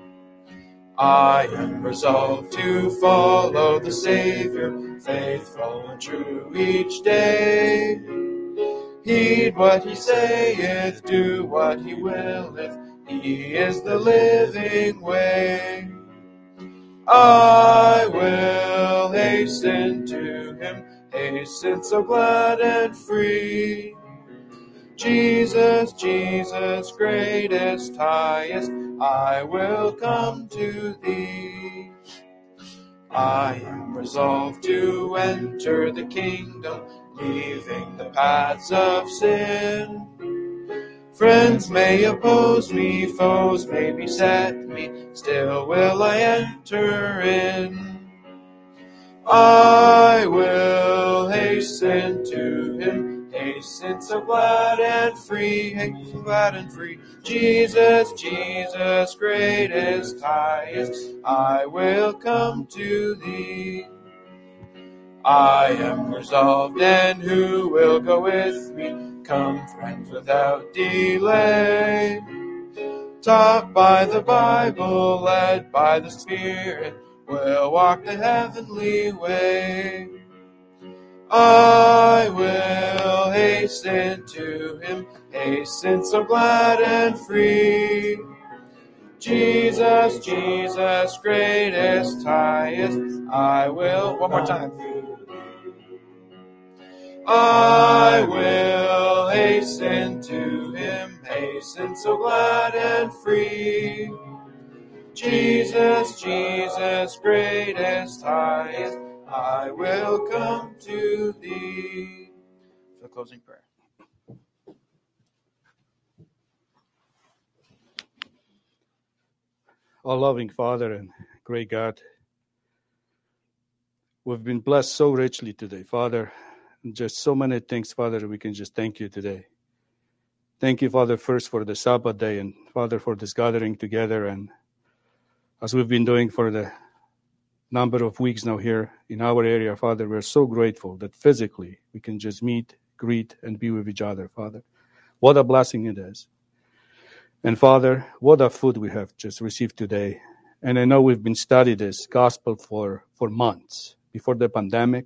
I am resolved to follow the Savior, faithful and true each day. Heed what he saith, do what he willeth, he is the living way. I will hasten to him, hasten so glad and free. Jesus, Jesus, greatest, highest, I will come to thee. I am resolved to enter the kingdom, leaving the paths of sin. Friends may oppose me, foes may beset me, still will I enter in. I will hasten to him, hasten so glad and free, hasten so glad and free. Jesus, Jesus, greatest, highest, I will come to thee. I am resolved, and who will go with me? Come, friends, without delay. taught by the Bible, led by the Spirit, will walk the heavenly way. I will hasten to him, hasten so glad and free. Jesus, Jesus, greatest, highest, I will, one more time. I will hasten to him, hasten so glad and free. Jesus, Jesus, greatest, highest, I will come to thee.
For the closing prayer.
Our loving Father and great God, we've been blessed so richly today, Father. Just so many things, Father, we can just thank you today. Thank you, Father, first for the Sabbath day, and Father, for this gathering together. And as we've been doing for the number of weeks now here in our area, Father, we're so grateful that physically we can just meet, greet, and be with each other, Father. What a blessing it is. And Father, what a food we have just received today. And I know we've been studying this gospel for, for months before the pandemic.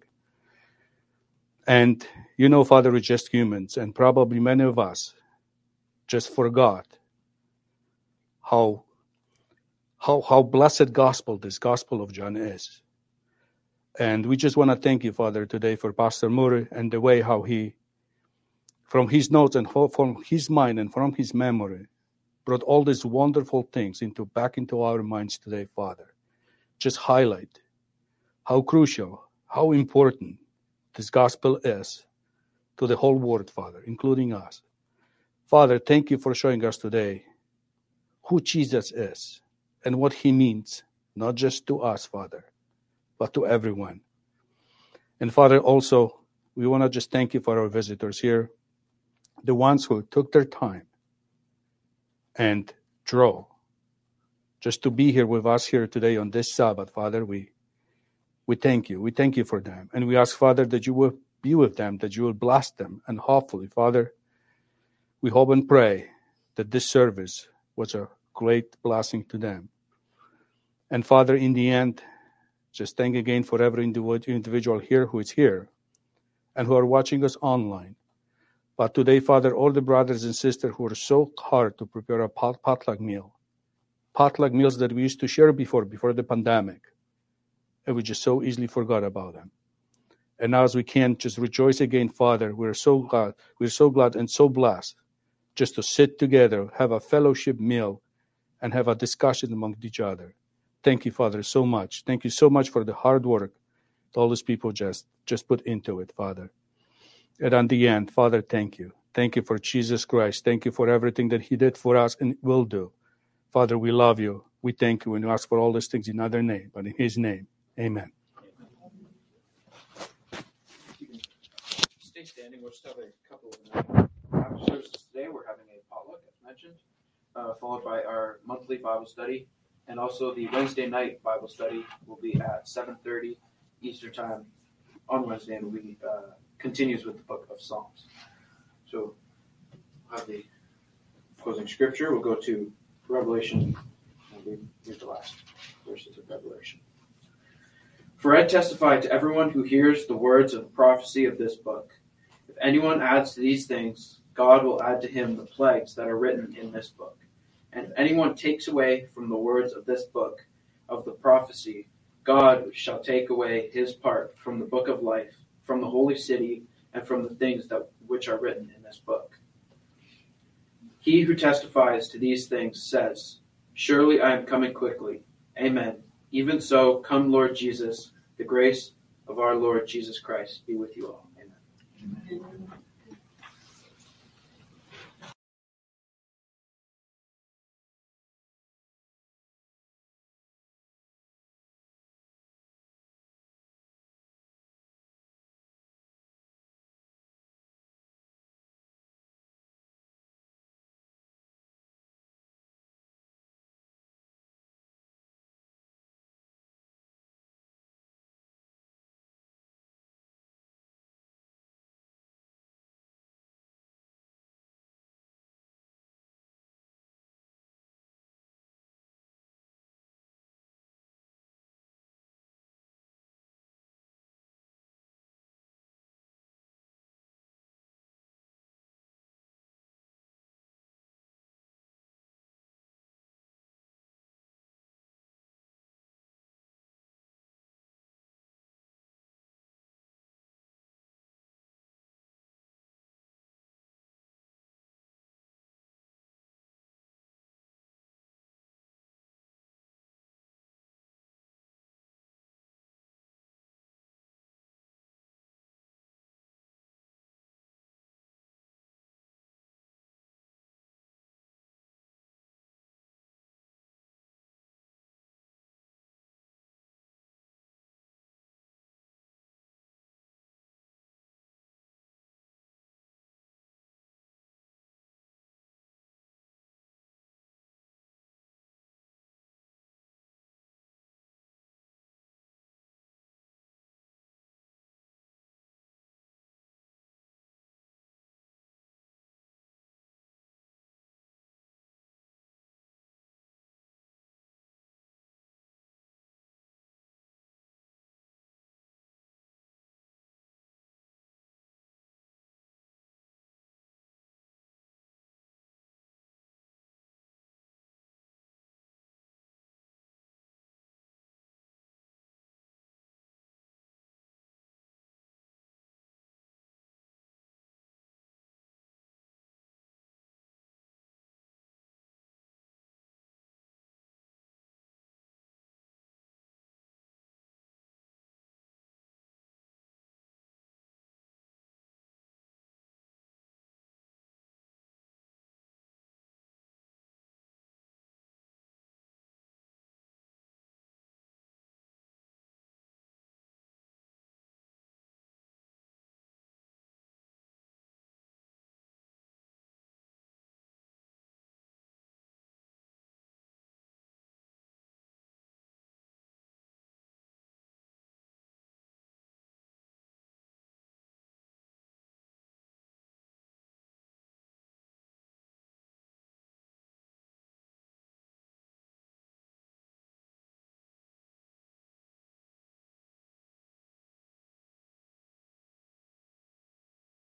And you know, Father, we're just humans, and probably many of us just forgot how how how blessed gospel this Gospel of John is. And we just want to thank you, Father, today for Pastor Murray and the way how he, from his notes and from his mind and from his memory, brought all these wonderful things into back into our minds today, Father. Just highlight how crucial, how important this gospel is to the whole world, Father, including us. Father, thank you for showing us today who Jesus is and what he means, not just to us, Father, but to everyone. And Father, also, we want to just thank you for our visitors here, the ones who took their time and drove just to be here with us here today on this Sabbath, Father. We we thank you. We thank you for them. And we ask, Father, that you will be with them, that you will bless them. And hopefully, Father, we hope and pray that this service was a great blessing to them. And Father, in the end, just thank again for every individual here who is here and who are watching us online. But today, Father, all the brothers and sisters who are so hard to prepare a pot- potluck meal, potluck meals that we used to share before, before the pandemic, and we just so easily forgot about them. And now as we can just rejoice again, Father, we're so glad, we're so glad and so blessed just to sit together, have a fellowship meal, and have a discussion among each other. Thank you, Father, so much. Thank you so much for the hard work that all these people just, just put into it, Father. And on the end, Father, thank you. Thank you for Jesus Christ. Thank you for everything that he did for us and will do. Father, we love you. We thank you and we ask for all these things in other name, but in his name, amen.
Stay standing. We'll just have a couple of minutes. After services today, we're having a potluck, as mentioned, uh, followed by our monthly Bible study. And also the Wednesday night Bible study will be at seven thirty Eastern Time on Wednesday, and we uh, continues with the book of Psalms. So we'll have the closing scripture. We'll go to Revelation. We'll read the last verses of Revelation. For I testify to everyone who hears the words of the prophecy of this book. If anyone adds to these things, God will add to him the plagues that are written in this book. And if anyone takes away from the words of this book of the prophecy, God shall take away his part from the book of life, from the holy city, and from the things that which are written in this book. He who testifies to these things says, Surely I am coming quickly. Amen. Even so, come Lord Jesus, the grace of our Lord Jesus Christ be with you all. Amen. Amen.